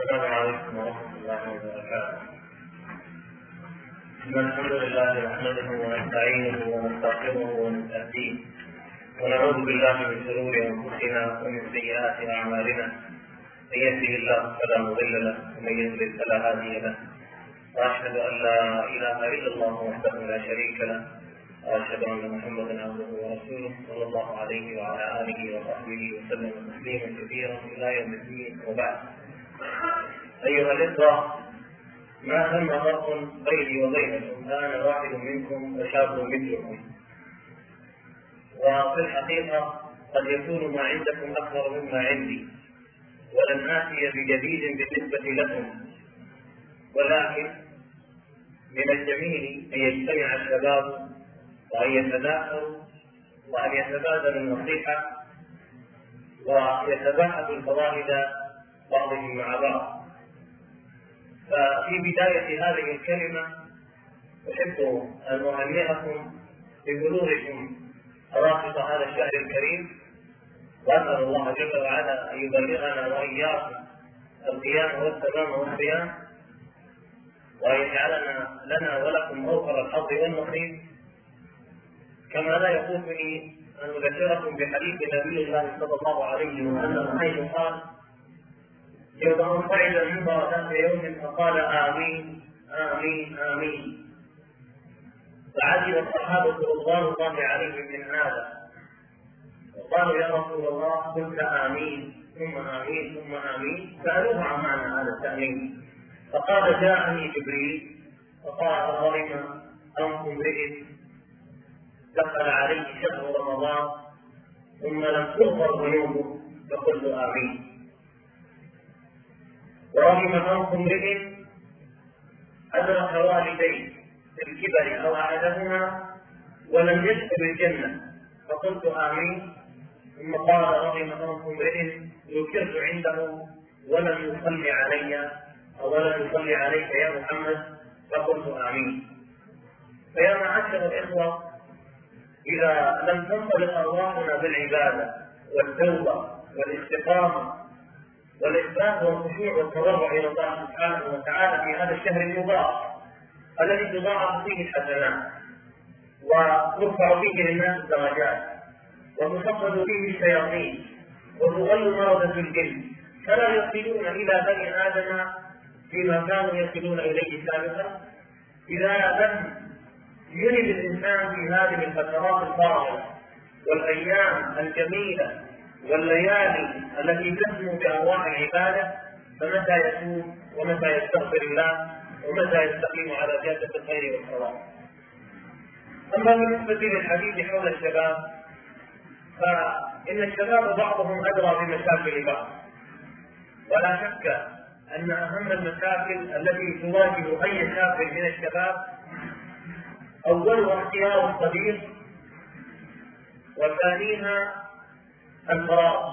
السلام عليكم ورحمة الله وبركاته. الحمد لله نحمده ونستعينه ونستغفره ونستهديه ونعوذ بالله من شرور أنفسنا ومن سيئات أعمالنا، من يهده الله فلا مضل له ومن يضلل فلا هادي له، وأشهد أن لا إله إلا الله وحده لا شريك له، وأشهد أن محمدا عبده ورسوله صلى الله عليه وعلى آله وصحبه وسلم تسليما كثيرا إلى يوم الدين. وبعد، أيها الإخوة، ما ثم فرق بيني وبينكم، أنا واحد منكم وشاب مثلكم، وفي الحقيقة قد يكون ما عندكم أكثر مما عندي، ولن آتي بجديد بالنسبة لكم، ولكن من الجميل أن يجتمع الشباب وأن يتداخلوا وأن يتبادلوا النصيحة ويتباحثوا الفوائد بعضهم مع بعض. ففي بداية هذه الكلمة أحب أن أهنئكم ببلوغكم أواخر هذا الشهر الكريم، وأسأل الله جل وعلا أن يبلغنا وإياكم القيام والتمام والصيام، وأن يجعلنا لنا ولكم أوفر الحظ والنصيب. كما لا يفوتني أن أذكركم بحديث نبي الله صلى الله عليه وسلم حيث قال: يوم صعد المنبر ذات يوم فقال آمين آمين آمين، فعجب الصحابة رضوان الله عليهم من هذا، وقالوا: يا رسول الله قلت آمين ثم آمين ثم آمين، سألوه عن معنى هذا التأمين، فقال: جاءني جبريل فقال: غرم أنف امرئ دخل عليه شهر رمضان ثم لم تغفر ذنوبه فقلت آمين. ورغم أنف امرئ أدرك والديه في الكبر أو أحدهما ولم يدخل الجنة فقلت آمين. ثم قال: رغم أنف امرئ ذكرت عنده ولم يصلي علي أو ولم يصلي عليك يا محمد فقلت آمين. فيا معاشر الإخوة، إذا لم تنطلق أرواحنا بالعبادة والتوبة والاستقامة والإخلاص والخشوع والتضرع إلى الله سبحانه وتعالى في هذا الشهر المبارك الذي تضاعف فيه الحسنات وترفع فيه للناس الدرجات وتصفد فيه الشياطين وتغل مرضة الجن، فلا يصلون إلى بني آدم فيما كانوا يصلون إليه سابقا، إذا لم يرد الإنسان في هذه الفترات الفاضلة والأيام الجميلة والليالي التي تسمو بأرواح العبادة، فمتى يتوب ومتى يستغفر الله ومتى يستقيم على جادة الخير والصواب. أما بالنسبة للحديث حول الشباب، فإن الشباب بعضهم أدرى بمشاكل بعض، ولا شك أن أهم المشاكل التي تواجه أي شاب من الشباب أولها اختيار الصديق، وثانيها الفراغ.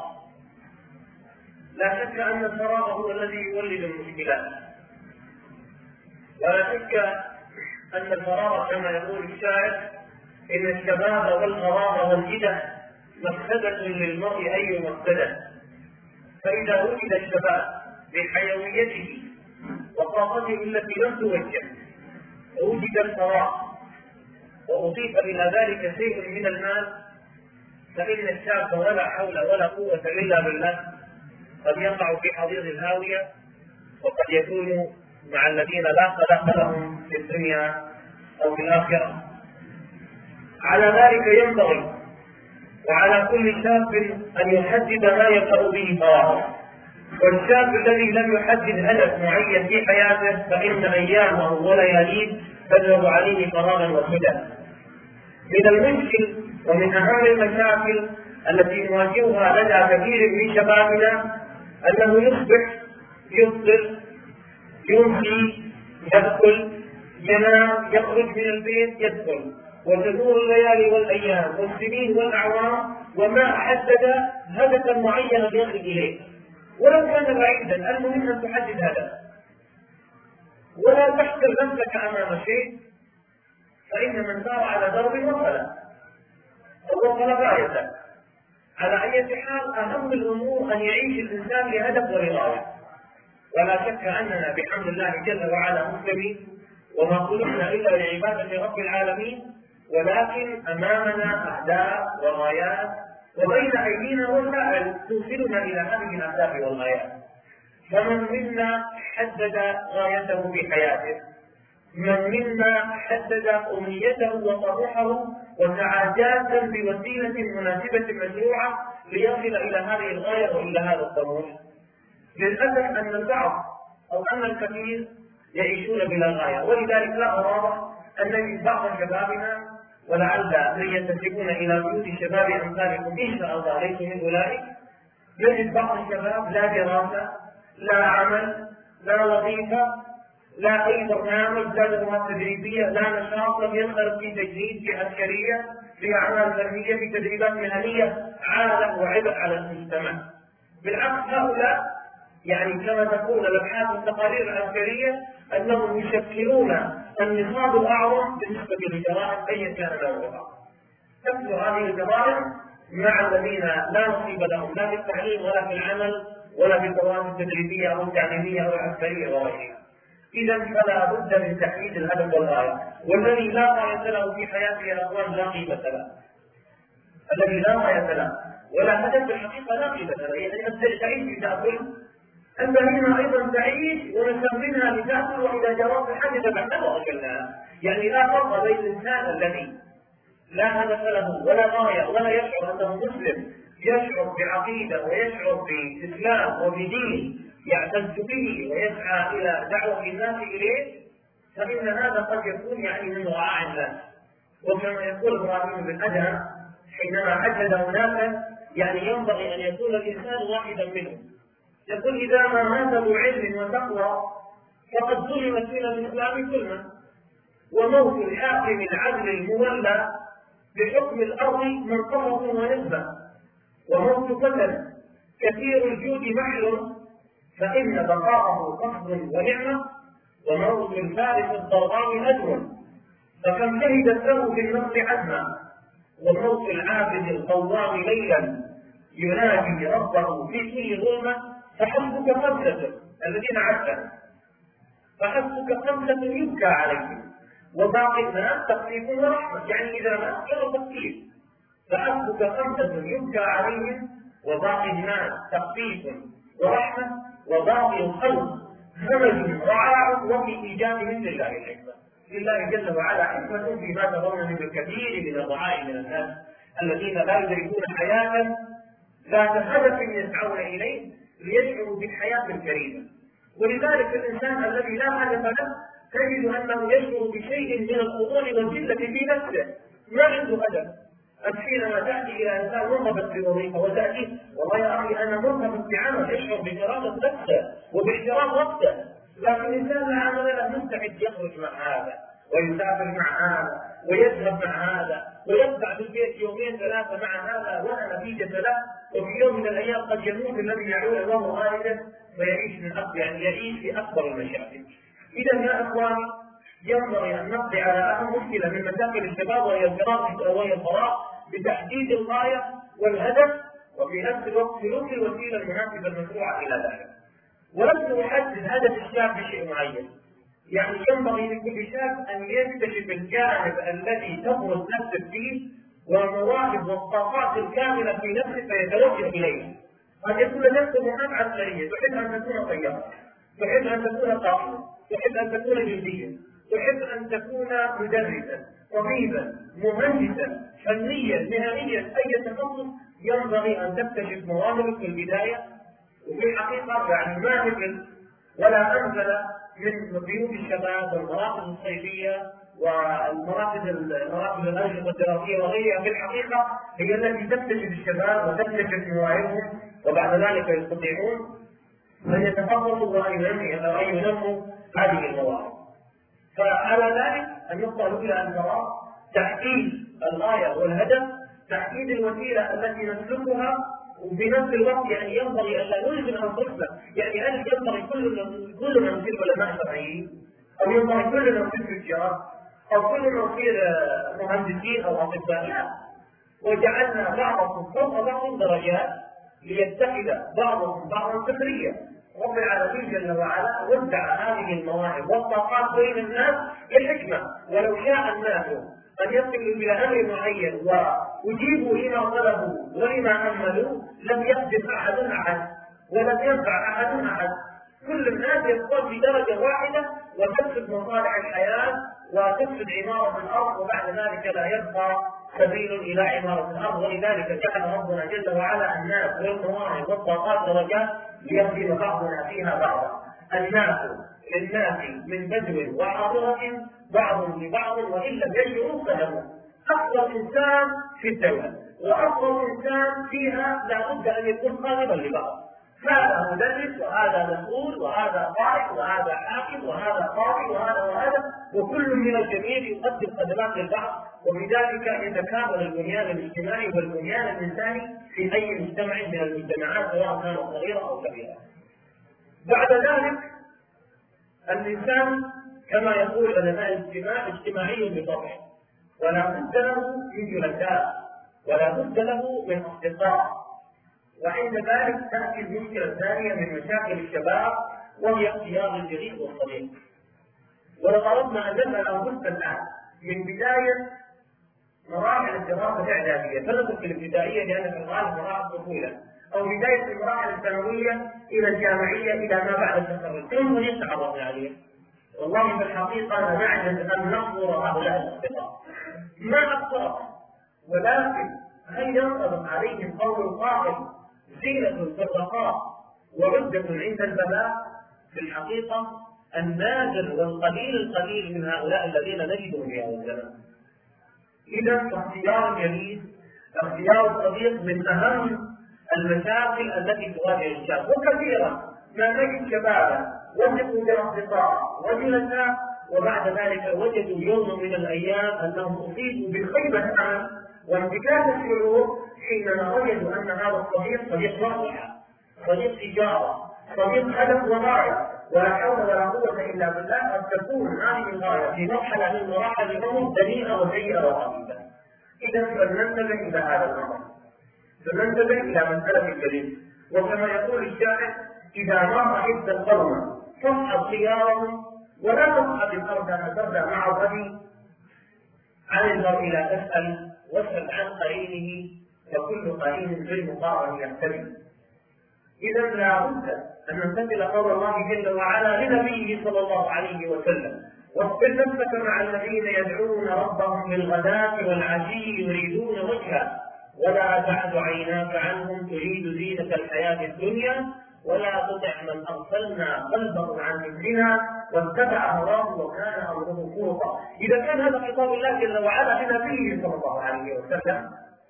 لا شك أن الفراغ هو الذي يولد المشكلات، ولا شك أن الفراغ كما يقول الشاعر: إن الشباب والفراغ والجدة مفسدة للمرء أي مفسدة. فإذا وجد الشباب بحيويته وطاقته التي لم توجه، ووجد الفراغ وأضيف إلى ذلك شيء من المال، فإن الشاب ولا حول ولا قوة إلا بالله قد يقع في حضيض الهاوية، وقد يكون مع الذين لا خلاق لهم في الدنيا أو في الآخرة. على ذلك ينبغي وعلى كل شاب أن يحدد ما يبدأ به فراغه، والشاب الذي لم يحدد هدف معين في حياته فإن أيامه ولياليه تذهب عليه فراغا وسدى. من المشكل ومن أهم المشاكل التي نواجهها لدى كثير من شبابنا أنه يصبح يفطر يمشي يدخل ينام يخرج من البيت يدخل، وتدور الليالي والأيام والسنين والأعوام وما حدد هدفا معينا يصل إليه، ولو كان بعيدا. المهم أن تحدد هدف، ولا تحصر نفسك أمام شيء، فإن من سار على درب وصل غايته. على أي حال أهم الأمور أن يعيش الإنسان لهدف ولغاية، ولا شك أننا بحمد الله جل وعلا مسلمين وما خلقنا إلا لعبادة رب العالمين، ولكن أمامنا أهداف وغايات، وبين أيدينا وسائل توصلنا إلى هذه الأهداف والغايات. فمن منا حدد غايته في حياته، من منا حدد أمنيته وطموحه وسعى جادا بوسيلة مناسبة مشروعة ليصل إلى هذه الغاية وإلى هذا الطموح. للأسف أن البعض أو أن الكثير يعيشون بلا غاية، ولذلك لا أرى أن نجد بعض شبابنا، ولعل من ينتسبون إلى بيوت شباب أمثالكم إن شاء الله ليسوا من أولئك، نجد بعض الشباب لا دراسة، لا عمل، لا وظيفة، لا أي برنامج، لا دورات تدريبية، لا نشاط، لم ينخرط في تجنيد، في عسكرية، في أعمال فنية، في تدريبات مهنية، عالة وعبء على المجتمع. بالعكس هؤلاء يعني كما تقول الأبحاث والتقارير العسكرية أنهم يشكلون النصاب الأعظم بالنسبة للجرائم أيا كان نوعها. تكثر هذه الجرائم مع الذين لا نصيب لهم لا في التعليم ولا في العمل ولا في الدورات التدريبية أو التعليمية أو العسكرية وغيرها. إذا فلا بد من تحديد الهدف والغاية، والذي لا غاية له في حياته يا أخوان لا قيمة له. الذي لا غاية له ولا هدف الحقيقة لا قيمة له، يعني أنت تعيش لتأكل، أنت هنا أيضا تعيش ونستخدمها لتأكل، وإذا جرت الحاجة بعدها وأكلناها. يعني لا فرق بين الإنسان الذي لا هدف له ولا غاية ولا يشعر أنه مسلم، يشعر بعقيدة ويشعر بإسلام وبدين يعتز به ويسعى إلى دعوة الناس إليه، فإن هذا قد يكون يعني من وعاء الناس. وكما يقول إبراهيم بن أدهم حينما حدد أناسا يعني ينبغي أن يكون الإنسان واحدا منهم، يقول إذا ما مات ذو علم وتقوى فقد ظلمت من الإسلام ظلما، وموت الحاكم العدل المولى بحكم الأرض منقصة ونسبة، وموت فتى كثير الجود محل فإن بقاءه قصد ونعمة، وموت الفارس الضرغام أجر فكم شهدت له بالنصر عزما، وموت العابد القوام ليلا ينادي ربه في كل ظلمة، فحسبك خمسة الذين عدوا فحسبك خمسة يبكى عليهم وباقي الناس تخفيف ورحمة، يعني إذا ما أكثر تخفيف، فحسبك خمسة يبكى عليهم وباقي الناس تخفيف ورحمة، وباقي الخلق همج رعاع، وفي إيجادهم لله الحكمة. لله جل وعلا حكمة فيما ترون من الكثير من الرعاع من الناس الذين لا يدركون حياة ذات هدف يسعون إليه ليشعروا بالحياة الكريمة. ولذلك الإنسان الذي لا هدف له تجد أنه يشعر بشيء من الخضوع والذلة في نفسه، ما عنده هدف. أنت حينما تأتي إلى إنسان مرتبط بوظيفة وتأتي والله يا أخي أنا مرتبط بعمل، يشعر بكرامة نفسه وباحترام وقته، لكن الإنسان لا عمل له مستعد يخرج مع هذا ويسافر مع هذا ويذهب مع هذا ويبقى في البيت يومين ثلاثة مع هذا ولا نتيجة له، وفي يوم من الأيام قد يموت الذي يعول الله غالبا ويعيش من يعني يعيش في أكبر المشاكل. إذا يا إخواني ينبغي أن نقضي على أهم مشكلة من مشاكل الشباب وهي الفراغ بتحديد الغاية والهدف، وفي نفس الوقت سلوك الوسيلة المناسبة المشروعة إلى ذلك. ولم نحدد هدف الشاب بشيء معين، يعني ينبغي لكل شاب أن يكتشف الجانب الذي تبرز نفسه فيه والمواهب والطاقات الكاملة في نفسه فيتوجه إليها. قد يكون نفسه مهام عسكرية، تحب أن تكون طيارة، تحب أن تكون قائدا، تحب أن تكون جنديا، تحب أن تكون مدرسا، طبيبا، مهندسا، فنيا، مهنيا، أي تخصص ينبغي أن تكتشف مواهبك في البداية. وفي الحقيقة يعني ما مثل ولا أنزل من بيوت الشباب والمراكز الصيفية والمراكز الأنشطة الدراسية وغيرها، في الحقيقة هي التي تكتشف الشباب وتكتشف مواهبهم، وبعد ذلك يستطيعون أن يتخصصوا وأن ينموا هذه المواهب. فعلى ذلك النقطة الأولى أن نرى تحديد الغاية والهدف، تحديد الوسيلة التي نسلكها، وبنفس الوقت يعني ينبغي أن لا نلزم أنفسنا، يعني هل ينبغي كلنا نصير علماء شرعيين، أو ينبغي كلنا نصير تجار، أو كلنا نصير مهندسين أو أطباء؟ لا، وجعلنا بعضهم فوق بعض درجات ليتخذ بعضهم بعضا سخريا، رب العالمين جل وعلا وزع هذه المواهب والطاقات بين الناس للحكمة، ولو شاء الناس أن يصلوا إلى أمر معين ويجيبوا لما طلبوا ولما أملوا لم يقدر أحد ولم ينفع أحد. كل الناس يدخل في درجة واحدة وتفسد مصالح الحياة وتفسد عمارة الأرض، وبعد ذلك لا يبقى سبيل إلى عمارة الأرض. ولذلك جعل ربنا جل وعلا الناس والمواهب والطاقات درجات ليخدم بعضنا فيها بعضا. الناس للناس من بدو وحاضرة بعض لبعض وإن لم يشعروا فهموا. أفضل إنسان في الدولة وأفضل إنسان فيها لا بد أن يكون خادما لبعض. هذا مدرس وهذا مسؤول وهذا قائد وهذا حاكم وهذا قاضي وهذا وكل من الجميع يقدم خدمات للبعض، وبذلك يتكامل البنيان الاجتماعي والبنيان الإنساني في أي مجتمع من المجتمعات سواء كانت صغيرة أو كبيرة. بعد ذلك الإنسان كما يقول علماء الاجتماع اجتماعي بطبعه، ولا بد له من جلساء ولا بد له من أصدقاء. وعند ذلك تأتي المشكلة الثانية من مشاكل الشباب وهي اختيار الجليس والصديق. ولو أردنا أن نسأل أنفسنا الآن من بداية مراحل الدراسة الإعدادية، فنترك في الابتدائية لأن في الغالب مراحل طفولة، أو بداية المراحل الثانوية إلى الجامعية إلى ما بعد التخرج، كيف يتعرض عليه؟ والله في الحقيقة لا نعجز أن نحضر هؤلاء الأصدقاء ما أكثر، ولكن هل ينطبق عليهم قول قائل زينة في الرخاء وعدة عند البلاء؟ في الحقيقة النادر والقليل القليل من هؤلاء الذين نجدهم في هذا الزمن. إذا اختيار الجليس اختيار الصديق من أهم المشاكل التي تواجه الشاب، وكثيرا ما نجد شبابا وجدوا بأصدقاء وجلساء وبعد ذلك وجدوا يوم من الأيام أنهم أصيبوا بالخيبة الأمل وانتكاس الشعور حينما وجدوا أن هذا الصديق صديق واقع، صديق تجارة، صديق هدف وغاية، ولا حول ولا قوة إلا بالله. قد تكون هذه الغاية في مرحلة من مراحل العمر دنيئة وسيئة وخبيثة. إذا فلننتبه إلى هذا الأمر، فلننتبه إلى مسألة الجليس. وكما يقول الشاعر: إذا ما صحبت القوم فاصحب خيارهم ولا تصحب الأرض مع الغد. عن المرء لا تسأل واسأل عن قرينه وكل قرين بالمقارن يحتمل. إذا لا بد أن نمتثل قول الله جل وعلا لنبيه صلى الله عليه وسلم: واصبر نفسك مع الذين يدعون ربهم بالغداة والعشي يريدون وجهه ولا تعد عيناك عنهم تريد زينة الحياة الدنيا ولا تطع من أغفلنا قلبه عن ذكرنا واتبع هواه وكان أمره فرطا. إذا كان هذا خطاب الله جل وعلا لنبيه صلى الله عليه وسلم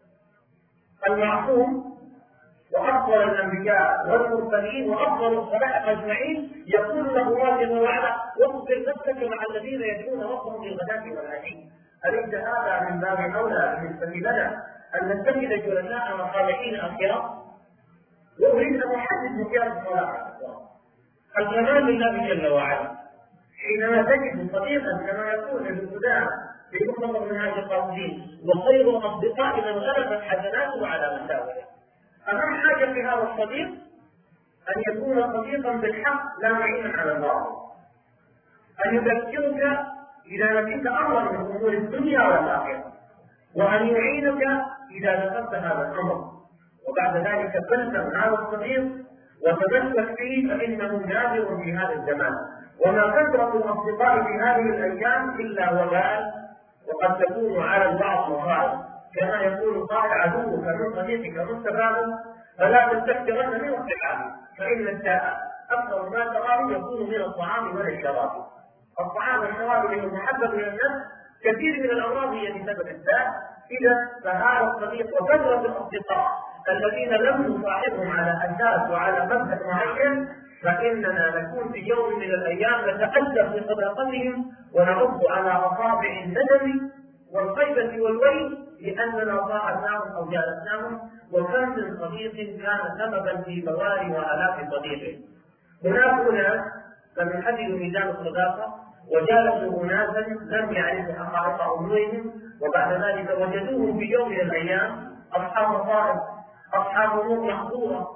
المعصوم وأفضل الأنبياء والمرسلين وأفضل الخلائق أجمعين، يقول له الله جل وعلا: واصبر نفسك مع الذين يدعون ربهم بالغداة والعشي. أليس هذا من باب أولى بالنسبة لنا أن نتخذ جلساء صالحين أخيرا؟ وأريد أن أحدد مقياس الصلاح الكمال لله جل وعلا حينما تجد صديقا كما يقول ابن قدامة في مطلق منهاج القاصدين: وخير الأصدقاء من غلبت حسناته على مساوئه. أهم حاجة في هذا الصديق أن يكون صديقا بالحق لا معينا على الباطل، أن يذكرك إذا نسيت أمرا من أمور الدنيا والآخرة، وأن يعينك إذا ذكرت هذا الأمر، وبعد ذلك تلزم هذا الصديق وتمسك فيه فإنه نادر في هذا الزمان. وما كثرة الأصدقاء في هذه الأيام إلا وبال، وقد تكون على البعض مصائب. كما يقول قال: عدوك من صديقك مستفاد فلا تستكثرن من الصحاب فإن الداء أكثر ما تراه يكون من الطعام والشراب. الطعام والشراب من المحبب من النفس، كثير من الأمراض هي بسبب الداء. إذا فهذا الصديق وكثرة الأصدقاء الذين لم نصاحبهم على أساس وعلى مبدأ معين فإننا نكون في يوم من الأيام نتأسف بصداقتهم ونعض على أصابع الندم والخيبة والويل لأننا صاحبناهم أو جالسناهم. وكم من صديق كان سببا في بواري وآلاف صديقه. هناك ناس لم يحددوا ميزان الصداقة وجالسوا أناسا لم يعرفوا حقائق أمورهم، وبعد ذلك وجدوهم في يوم من الأيام أصحاب مصائب، أصحاب أمور محظورة،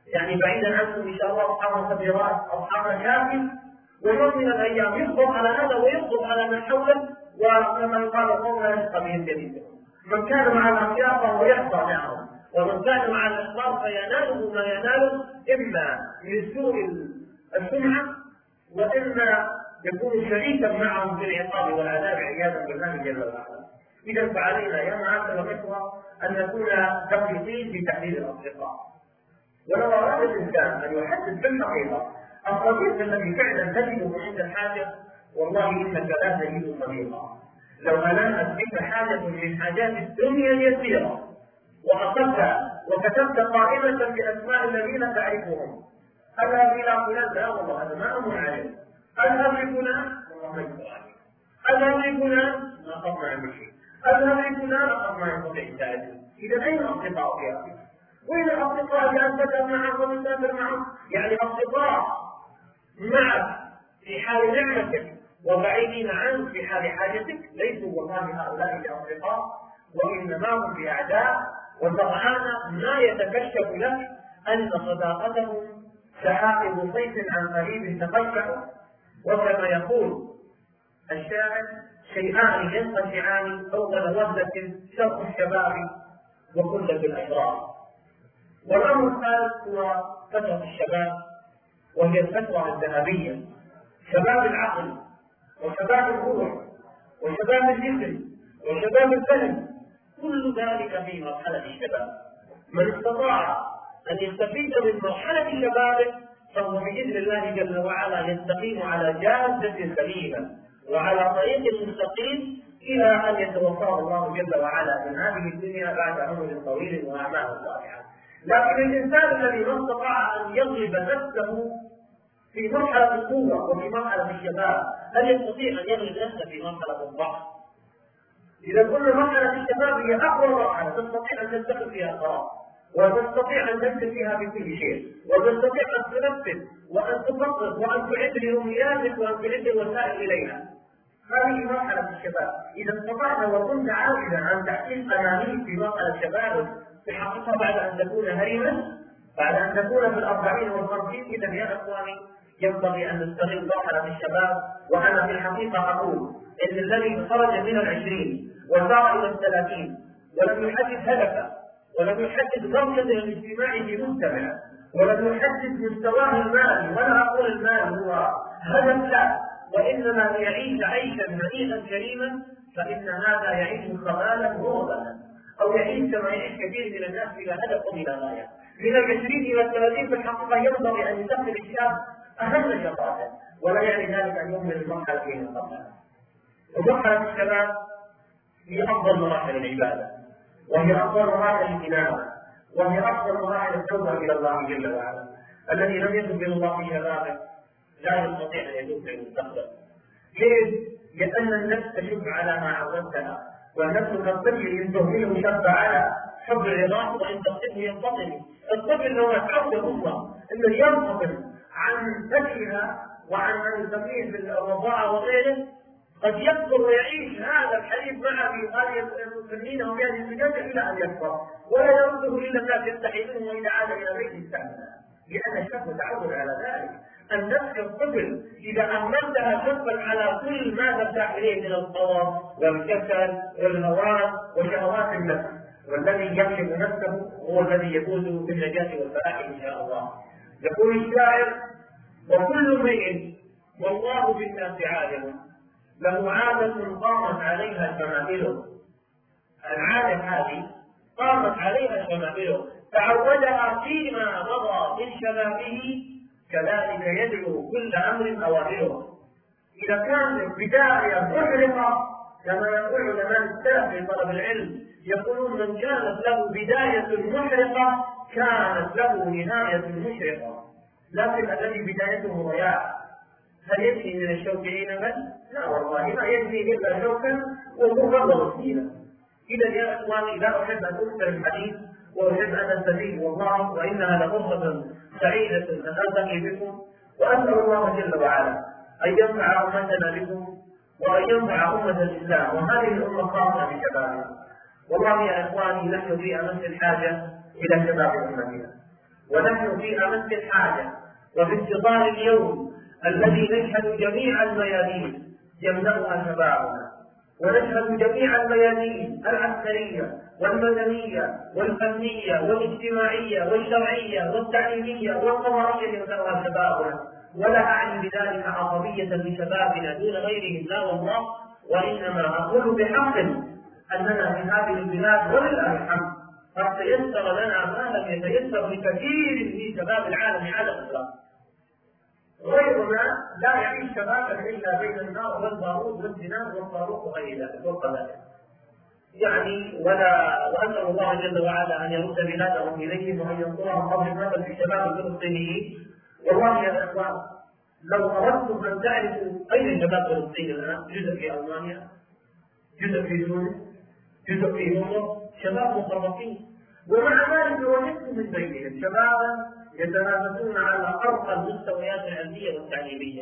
يعني بعيدا عنكم إن شاء الله أصحاب خبيرات، أصحاب مشاكل، ويوم من الأيام يقبض على هذا ويقبض على من حوله، وكما يقال قوم لا يشقى بهم جليسهم. من كان مع الأخيار فهو يحظى معهم، ومن كان مع الأشرار فيناله ما يناله، إما من سوء السمعة وإما يكون شريكا معهم في العقاب والعذاب عياذا بالله جل وعلا. إذا فعلينا يا معاشر الإخوة أن نكون دقيقين في تحليل الأصدقاء. ولو أراد الإنسان أن يحدد في الحقيقة الصديق الذي فعلا تجده عند الحاجة، والله إنك لا تجد صديقا. لو ألمت بك حاجة من حاجات الدنيا اليسيرة وأخذتها وكتبت قائمة بأسماء الذين تعرفهم، أذهب إلى فلان، لا والله هذا ما أمر عليه. أذهب لفلان، والله ما يقول عليه. أذهب لفلان، ما أخذنا عنه شيء. أذهب لفلان، أخذنا يستطيع التعدي. إذا أين أصدقاء في هذه؟ وين الأصدقاء اللي أنت تذهب معهم وتسافر معهم؟ يعني أصدقاء معك في حال نعمتك وبعيدين عنك في حال حاجتك، ليسوا والله هؤلاء الأصدقاء، وإنما هم في أعداء. وسرعان ما يتكشف لك أن صداقتهم سحائب صيف عن قريب تقشع. وكما يقول الشاعر: شيئان ينقشعان أول وهلة، شرق الشباب وكلة الأشرار. والأمر الثالث هو فترة الشباب، وهي الفترة الذهبية، شباب العقل وشباب الروح وشباب الجسم وشباب الفهم، كل ذلك في مرحلة الشباب. من استطاع أن يستفيد من مرحلة شبابه فهو بإذن الله جل وعلا يستقيم على جادة سليمة وعلى طريق مستقيم إلى أن يتوفاه الله جل وعلا من هذه الدنيا بعد عمر طويل وأعمال صالحة. لكن الإنسان الذي ما استطاع أن يغلب نفسه في مرحلة القوة وفي مرحلة الشباب، هل يستطيع أن يغلب نفسه في مرحلة الضعف؟ إذا قلنا مرحلة الشباب هي أقوى مرحلة تستطيع أن تتخذ فيها قرار، وتستطيع أن تمسك فيها بكل شيء، وتستطيع أن تنفذ وأن تخطط وأن تعد لأمنياتك وأن تعد الوسائل إليها. هذه مرحلة الشباب. إذا استطعت وكنت عاجزا عن تحقيق أمانيك في مرحلة شبابك تحققها بعد أن تكون هرما، بعد أن تكون في 40 و50، إذا يا إخواني ينبغي أن نستغل مرحلة الشباب. وأنا في الحقيقة أقول إن الذي خرج من 20 وسار إلى 30 ولم يحدد هدفه ولم يحدد مركزه الاجتماعي في مجتمعه ولم يحدد مستواه المالي، ولا أقول المال هو هدف لا، وإنما يعيش عيشا هنيئا كريما، فإن هذا يعيش خبالا غربا، أو يعيش كما يعيش كثير من الناس إلى هدف وإلى غاية. من 20 إلى 30 في الحقيقة ينبغي أن يدخل الشاب أهم نشاطاته، ولا يعني ذلك أن يهمل المرحلة فيه قبلها. ومرحلة الشباب هي أفضل مراحل العبادة، وهي أفضل مراحل الإنابة، وهي أفضل مراحل التوبة إلى الله جل وعلا. الذي لم يتب إلى الله في شبابه لا يستطيع أن يتوب في المستقبل. ليه؟ لأن النفس تشب على ما عودتها، والنفس كالطفل إن تهمله شب على حب العظام وإن تقتله ينفصل. الطفل لو تعود أمه أنه ينفصل عن ذكرها وعن أن تقيه في الرضاعة وغيره، قد يكبر ويعيش هذا الحديث معه في هذه المسلمين أو هذه السجادة إلى أن يكبر، ولا يرده إلا الناس يستحي منه وإذا عاد إلى بيت استعمله، لأن الشاب متعود على ذلك. النفس الطفل إذا أهملتها شبا على كل ما تفتح إليه من القوى والكسل والهوان وشهوات النفس، والذي يكشف نفسه هو الذي يفوز بالنجاة والفلاح إن شاء الله. يقول الشاعر: وكل امرئ والله بالناس عالم، له عادة قامت عليها شمائله. العادة هذه قامت عليها شمائله، تعودها فيما مضى من شبابه، كذلك يدعو كل أمر أوامره. إذا كانت بداية محرقة كما يقول علماء السلف في طلب العلم، يقولون من كانت له بداية محرقة كانت له نهاية مشرقة. لكن الذي بدايته ضياع، هل يجري من الشوك عنبا؟ لا والله ما يجري إلا شوكا وضرا وسيلا. إذا يا إخواني لا أحب أن أكثر الحديث وأحب أن أستفيد والله، وإنها لفرصة سعيدة أن ألتقي بكم، وأسأل الله جل وعلا أن ينفع أمتنا بكم وأن ينفع أمة الإسلام، وهذه الأمة خاصة بشبابها. والله يا إخواني لن يضيء نفس الحاجة إلى شباب أمتنا، ونحن في أمس الحاجة وفي انتظار اليوم الذي نشهد جميع الميادين يملأها شبابنا، ونشهد جميع الميادين العسكرية والمدنية والفنية والاجتماعية والشرعية والتعليمية والقضائية يملأها شبابنا، ولا أعني بذلك عصبية لشبابنا دون غيرهم، لا والله، وإنما أقول بحق أننا في هذه البلاد ولله الحمد قد تيسر لنا ما لم يتيسر لكثير من شباب العالم على الإطلاق. غيرنا لا يعيش شبابا إلا بين النار والبارود والزنا والصاروخ وغير ذلك والقذائف. يعني وأسأل الله جل وعلا أن يرد بلادهم إليهم وأن ينصرهم قبل هذا في الشباب الفلسطينيين. والله يا إخوان لو أردتم أن تعرفوا أين شباب فلسطين الآن، جزء في ألمانيا، جزء في تونس، جزء في مصر، شباب مخربطين، ومع ذلك وجدت من بينهم شبابا يتنافسون على أرقى المستويات العلمية والتعليمية،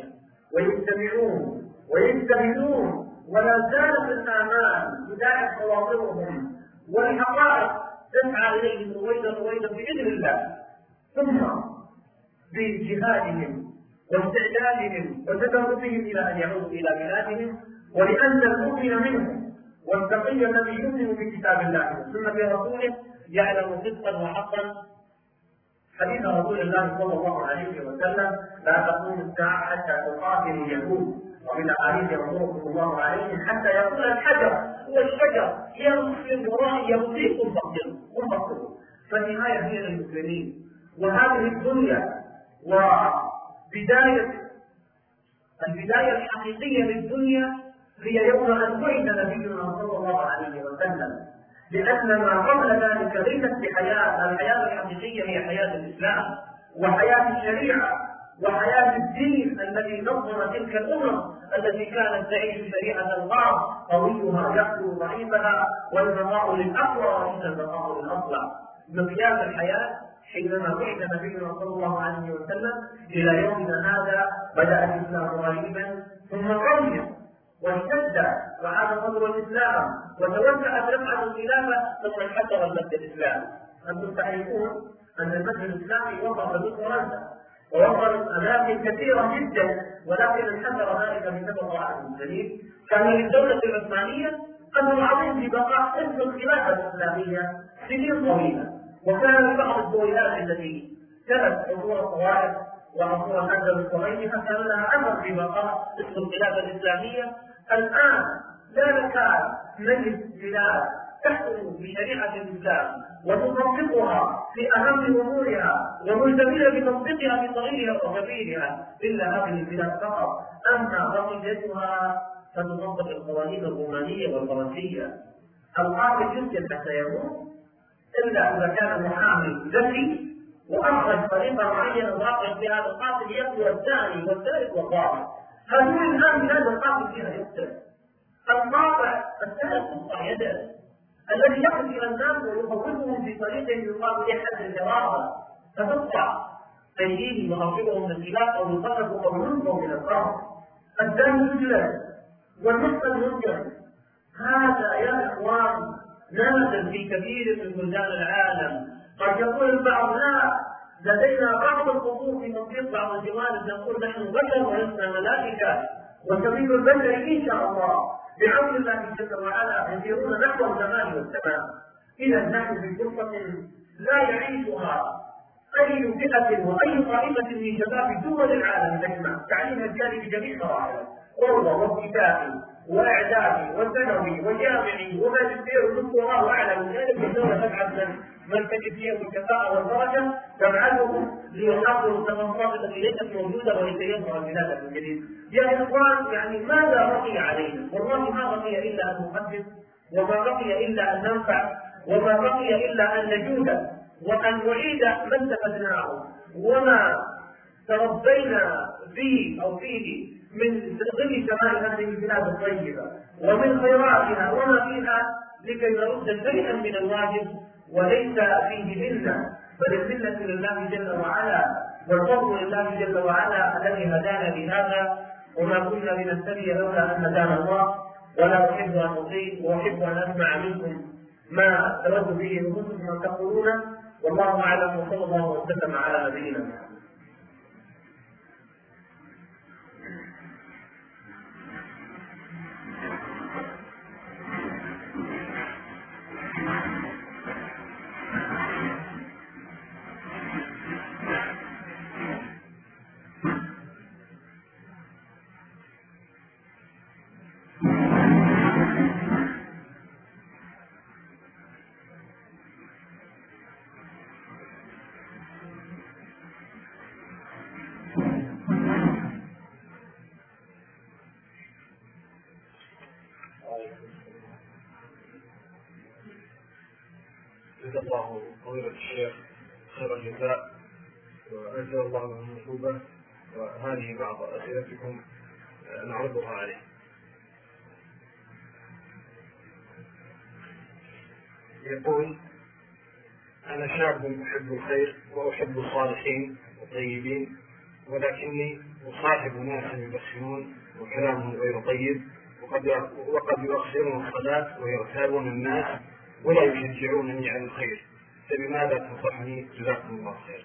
ويجتهدون ولا زالت الآمال تداعب خواطرهم والحقائق تسعى إليهم رويدا بإذن الله، ثم بجهادهم واستعدادهم وتدربهم إلى أن يعودوا إلى بلادهم، ولأن المؤمن منهم والتقي الذي يؤمن بكتاب الله والسنة برسوله يعلم صدقا وحقا حديث رسول الله صلى الله عليه وسلم: لا تقوم الساعة حتى تقاتل اليهود، ومن أحاديث رسول الله عليه حتى يقول الحجر والشجر يا مسلم ورائي يهودي قم فاقتلوا. فالنهاية هي للمسلمين، وهذه الدنيا البداية الحقيقية للدنيا هي يوم أن بعث نبينا صلى الله عليه وسلم، لأن ما قبل ذلك ليست بحياة. الحياة الحقيقية هي حياة الإسلام وحياة الشريعة وحياة الدين الذي نظم تلك الأمم التي كانت تعيش شريعة الله قويها يقتل ضعيفها والبقاء للأقوى وليس البقاء للأضعف. مقياس الحياة حينما بعث نبينا صلى الله عليه وسلم إلى يومنا هذا بدأ الإسلام غريبا ثم قويا واشتد وعاد فضل الإسلام وتوسعت رفعة الخلافة ثم انحدر المسجد الإسلامي. أنتم تعرفون أن المسجد الإسلامي وصل في فرنسا ووصل أماكن كثيرة جدا، ولكن انحدر ذلك بسبب ضعف المسلمين. كان للدولة العثمانية أمر عظيم في بقاء اسم الخلافة الإسلامية سنين طويلة، وكان بعض الدولات التي كانت عصور الطوائف وعصور الأندلس وغيرها كان لها أمر في بقاء اسم الخلافة الإسلامية. الآن لا نكاد نجد بلاد تحكم بشريعة الإسلام وتطبقها في أهم أمورها وملتزمة بتطبيقها في صغيرها وكبيرها إلا هذه البلاد فقط. أما بقيتها فتطبق القوانين الرومانية والفرنسية. القاتل يسجن حتى يموت إلا إذا كان محامي ذكي وأخرج طريقة معينة واقع بها القاتل يقتل الثاني والثالث والرابع. هذول الآن بلاد القاتل فيها يقتل. القاطع الثالث تقطع يده، الذي يقتل الناس ويخوفهم في طريق يقال به حد الإرادة فتقطع أيديهم وأرجلهم من الخلاف أو يطلقوا أو ينفوا من الأرض. الدم يجلد والمحصن ينجم. هذا يا إخوان نازل في كثير من بلدان العالم. قد يقول البعض لا لدينا بعض الخطوط في تطبيق بعض الجوانب، نقول نحن بشر ولسنا ملائكة، وسبيل البشر إن شاء الله بعون الله جل وعلا يسيرون نحو الزمان والتمام. إذا نحن في فرصة لا يعيشها أي فئة وأي طائفة من شباب دول العالم تجمع تعليم الجانب بجميع مراحله، روضة وابتدائي وإعدادي وثانوي وجامعي وماجستير ودكتوراه أعلى من ذلك. الدولة تبعث من تجد فيهم الكفاءة والدرجة تبعثهم ليحافظوا التنظيمات التي ليست موجودة ولتيسر البلاد من جديد. يا إخوان يعني ماذا بقي علينا؟ والله ما بقي إلا أن نقدم، وما بقي إلا أن ننفع، وما بقي إلا أن نجود وأن نعيد ما استفدناه وما تربينا فيه أو فيه من ظل سماء هذه البلاد الطيبة ومن خيراتها وما فيها، لكي نرد شيئا من الواجب وليس فيه منا، بل المنة لله جل وعلا والفضل لله جل وعلا الذي هدانا بهذا، وما كنا لنهتدي لولا أن هدانا الله. ولا أحب أن أطيل وأحب أن أسمع منكم ما ترد به نفوسكم تقولون، والله أعلم، وصلى الله وسلم على نبينا محمد. جزا الله فضيلة الشيخ خير الجزاء وأجزل الله له المثوبة، وهذه بعض أسئلتكم نعرضها عليه. يقول: أنا شاب أحب الخير وأحب الصالحين الطيبين، ولكني أصاحب ناس يبخلون وكلامهم غير طيب، وقد يؤخرون الصلاة ويغتابون الناس ولا يشجعونني على الخير، فبماذا تنصحني؟ جزاكم الله خير.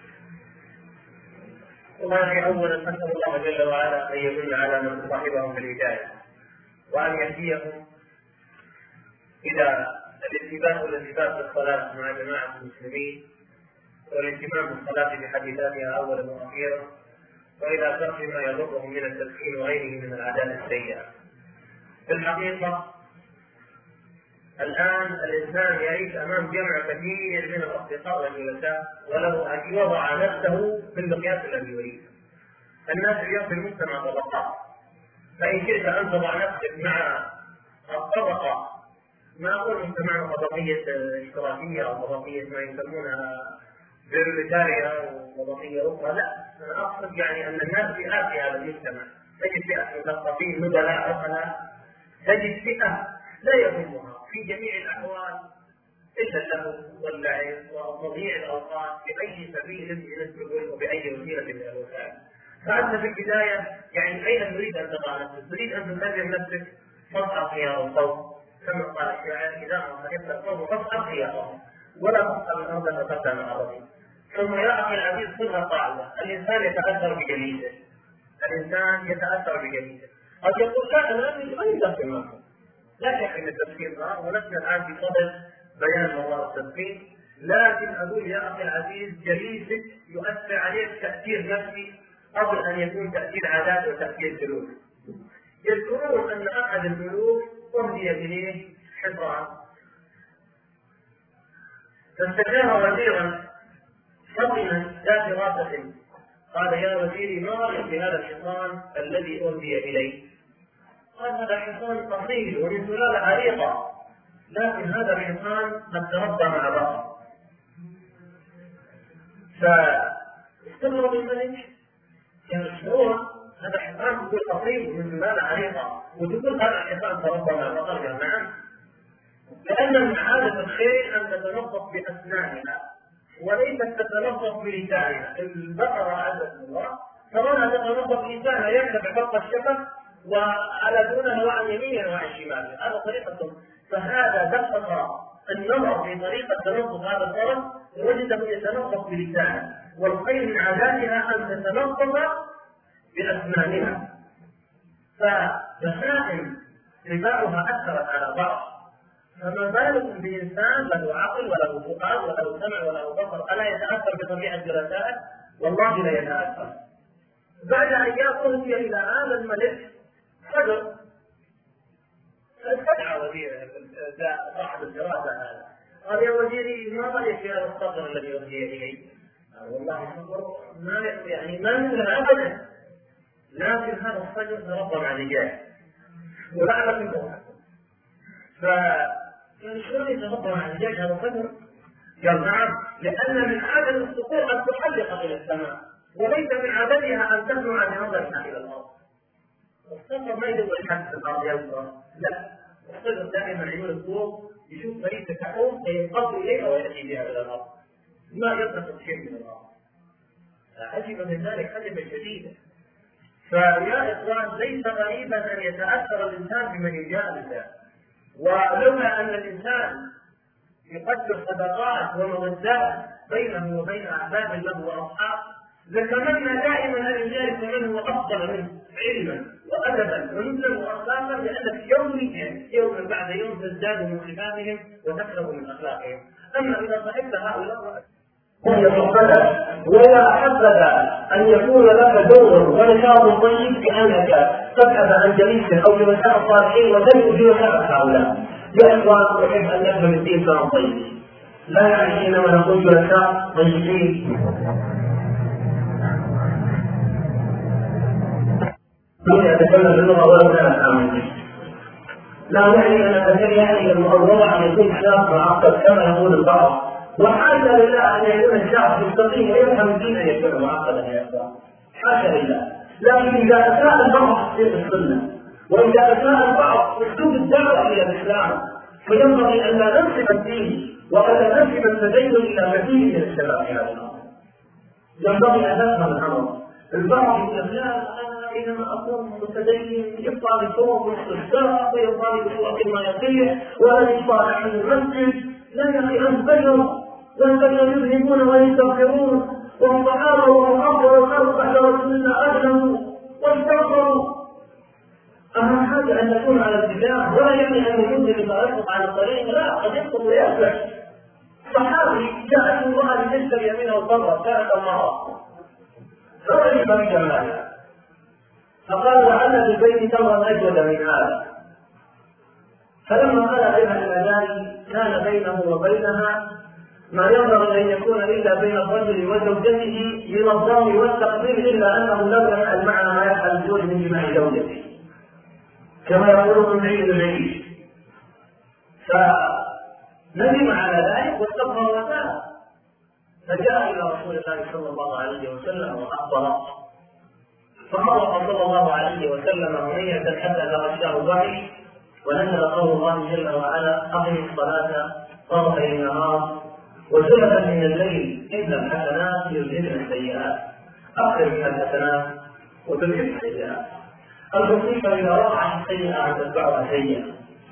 والله أولا أسأل الله جل وعلا أن يمن على من صاحبهم بالهداية، وأن يهديهم إلى الانتباه والانتباه بالصلاة مع جماعة المسلمين، والاهتمام بالصلاة بحد ذاتها أولا وأخيرا، وإلى ترك ما يضرهم من التدخين وغيره من العادات السيئة. في الحقيقة الآن الإنسان يعيش أمام جمع كثير من الأصدقاء والجلساء، وله أن يضع نفسه في المقياس الذي يريد. الناس اليوم في المجتمع طبقات، فإن شئت أن تضع نفسك مع الطبقة، ما أقول مجتمع طبقية اشتراكية أو طبقية ما يسمونها بيروليتاريا أو طبقية أخرى، لا، أنا أقصد يعني أن الناس فئات في هذا المجتمع. تجد فئة مثقفين نبلاء عقلاء، تجد فئة لا يهمها في جميع الأحوال إلا اللهو واللعب وتضييع الأوقات بأي سبيل من السبل وبأي وسيلة من الوسائل. فأنت في البداية يعني أين تريد أن تضع نفسك؟ تريد أن تسلم نفسك فاصعد خيار الصوم، كما قال الشاعر: إذا ما صحبت الصوم فاصعد خياره ولا تصعد من أرض فتبدا من أرضه. ثم يا أخي العزيز صلها قاعدة: الإنسان يتأثر بجليسه، الإنسان يتأثر بجليسه. قد يقول: لا، أنا أريد أدخل معكم، لا شك ان التدخين ضار، ولسنا الان في صدد بيان موضوع التدخين، لكن اقول يا اخي العزيز جليسك يؤثر عليك تاثير نفسي قبل ان يكون تاثير عادات وتاثير سلوك. يذكرون ان احد الملوك اهدي اليه حصان، فاستشار وزيرا فطنا ذات راسه، قال: يا وزيري، ما رايك بهذا الحصان الذي اهدي اليه؟ قال: هذا حصان أصيل ومن سلالة عريقة، لكن هذا الحصان قد تربى مع بعض. فاستغرب الملك، كان شلون هذا الحصان تقول أصيل ومن سلالة عريقة وتقول هذا الحصان تربى مع بعض؟ قال: نعم، لأن من عادة الخيل أن تتنظف بأسنانها وليست تتنظف بلسانها. البقرة عزة الله ترونها تتنظف بلسانها، يكتب فوق الشفة وعلى دونها وعن يمينها وعن شمالها، هذا طريقة. فهذا دقق النظر في طريقة تنظف هذا الفرس ووجده يتنظف بلسانه، والخيل من عاداتها أن تتنظف بأسنانها، فبهائم طباعها أثرت على بعض، فما بالكم بإنسان له عقل وله فؤاد وله سمع وله بصر، ألا يتأثر بطبيعة جلسائه؟ والله لا يتأثر. بعد أن يأخذ إلى هذا الملك صدر، فاستدعى وزير صاحب الدراسة هذا، قال: يا وزيري، ما رأيك في هذا الصدر الذي أهدي إليه؟ قال: والله صدر ما مثل أبدا، لكن هذا الصدر تربى مع الرجال ولعنة الله. يعني شلون يتربى مع الرجال هذا الصدر؟ قال: نعم، لأن من عادة الصقور أن تحلق إلى السماء، وليس من عادتها أن تسمع بنظرها إلى الأرض. الصدر ما يدور حد في الأرض ينظر، لا، الصدر دائما عيون فوق، يشوف فريسة تحوم فينقض إليها ويأتي بها إلى الأرض، ما يلتقط شيء من الأرض. عجب من ذلك عجبا شديدا. فيا إخوان، ليس غريبا أن يتأثر الإنسان بمن يجالسه، ولولا أن الإنسان يقدر صدقات ومودات بينه وبين أحباب له وأصحاب، ذكرنا دائما أن يجالس من هو أفضل منه علما وأدبا ونزلا وأخلاقا، لأنك يوما بعد يوم تزداد من صفاتهم وتكره من أخلاقهم. أما إذا صحبت هؤلاء وهي صحبتك وإذا أحبك أن يكون لك دور ونشاط طيب بأنك تبحث عن جليس أو لمساء الصالحين وتدعو في مساء هؤلاء. يا إخوان، أحب أن نفهم الدين كلام طيب، لا يعني حينما نقول جلساء طيبين من يتكلم باللغة ولا كان عامل، لا يعني أن الأثر يعني الموضوع أن يكون شاب معقد كما يقول البعض، وحاشا لله أن يكون الشعب مستقيم ويفهم الدين أن يكون معقدا يا إخوان، حاشا لله. لكن إذا أساء البعض في السنة وإذا أساء البعض أسلوب الدعوة إلى الإسلام، فينبغي أن لا ننسب الدين وألا ننسب التدين إلى كثير من الشباب في هذا الأمر. ينبغي أن نفهم الأمر. البعض يقول لا حينما أكون متدين يبقى بصوت واستشفاء ويبقى بصوت ما يطيع ولا يبقى عن المسجد. لا يا أخي، أنت بشر والبشر يذهبون ويستغفرون، والصحابة والأفضل والخلق بعد رسول الله أجلوا واستغفروا. أهم حاجة أن نكون على الاتجاه، ولا يعني أن يجوز لطريقه على الطريق، لا، قد يخطئ ويأسف. صحابي جاءت امرأة لتشتري يمينه الضرة، كانت المرأة فرجل من جمالها فقال لعل في البيت تمرا أجود من هذا، فلما قال بها إلى ذلك كان بينه وبينها ما ينبغي أن يكون إلا بين الرجل وزوجته من الضم والتقدير، إلا أنه لم يفعل معنا ما يفعل الزوج من جماع زوجته كما يقولون من عيد العيد. فندم على ذلك واستغفر وتاب، فجاء إلى رسول الله صلى الله عليه وسلم وأخبره، فخرج صلى الله عليه وسلم هنية حتى تغشاه ضعيف، ونزل قول الله جل وعلا: أقم الصلاة طرفي النهار وزلفا من الليل إن الحسنات يذهبن السيئات، أكثر من الحسنات وتذهب السيئات. المصيبة إذا وقعت السيئة أن تتبعها سيئة.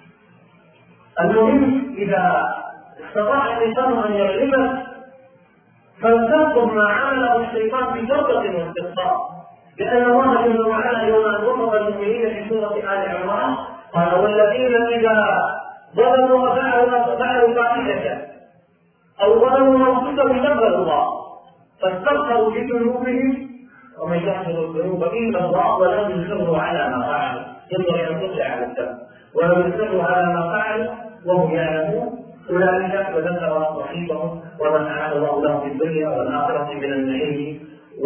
المهم إذا استطاع الإنسان أن يغلبه فلتنظر ما عمله الشيطان في جرة واستقصاء، لأن الله جل وعلا يوم أن وصف المؤمنين في سورة آل عمران قال: والذين إذا ظلموا فعلوا فاحشة أو ظلموا أنفسهم ذكروا الله فاستغفروا لذنوبهم ومن يغفر الذنوب إلا الله ولم يصروا على ما فعلوا. ينبغي أن تطلع على الذنب ولم يصروا على ما فعلوا وهم يعلمون، أولئك وذكر نصيبهم ومن أعاد الله له في الدنيا والآخرة من النعيم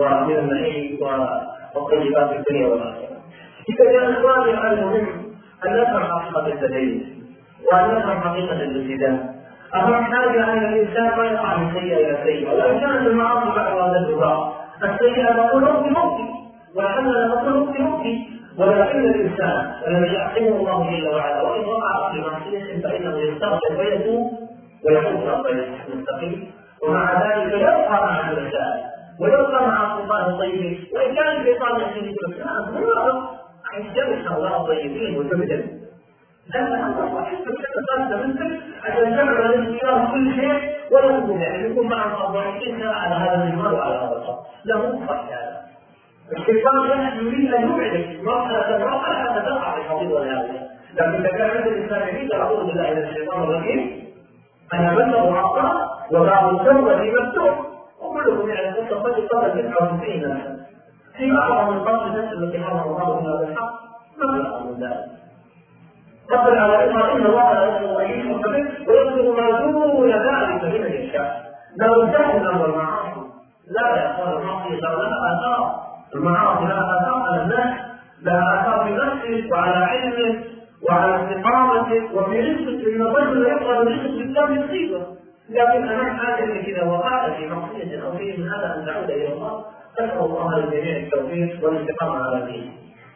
والطيبات في الدنيا والآخرة. إذا كان الواقع المهم أن نفهم حقيقة التدين وأن نفهم حقيقة الالتزام. أهم حاجة أن الإنسان ما يقع من سيئة إلى سيئة، وإن كانت المعاصي بعضها للرضا السيئة نقول ربي مبكي والحسنة نقول ربي مبكي، ولكن الإنسان الذي يعصمه الله جل وعلا وإن وقع في معصية فإنه يستغفر ويتوب ويكون الطريق المستقيم، ومع ذلك يبقى مع الرجال ويبقى مع السلطان الطيبين، وإن كان الشيطان يحسن يقول لا يجتمع هؤلاء الطيبين وتبدل، لأن الله يحب الشيطان منك عشان تعمل الاختيار كل شيء ولا يكون يعني يكون معه 24 ساعة على هذا المنبر وعلى هذا الخط، لا مو صح هذا. الشيطان يريد أن يبعدك مرحلة حتى تقع في الحضيض والهاوية، لكن إذا كان عند الإنسان يريد أعوذ بالله من الشيطان الرجيم أنا بلغ معطى وبعض التوبة في مفتوح، وكلكم يعلم أن الصلاة قبل 59 نفسا في أعظم القصر الناس التي حرم الله من هذا الحق ما يفعل من ذلك. قبل على إن الله لا يغفر أن يشرك به ويغفر ما دون ذلك لمن يشاء. لو انتهى الأمر المعاصي لا يقال المعصية لها آثار، المعاصي لها آثار على الناس، لها آثار في نفسه وعلى علمه وعلى استقامته وفي رزقه، إن الرجل يقرأ برزق بالله يصيبه. لكن أهم حاجة أنك إذا وقعت في معصية أو شيء من هذا أن تعود إلى الله، تسأل الله للجميع التوفيق والاستقامة على دينه.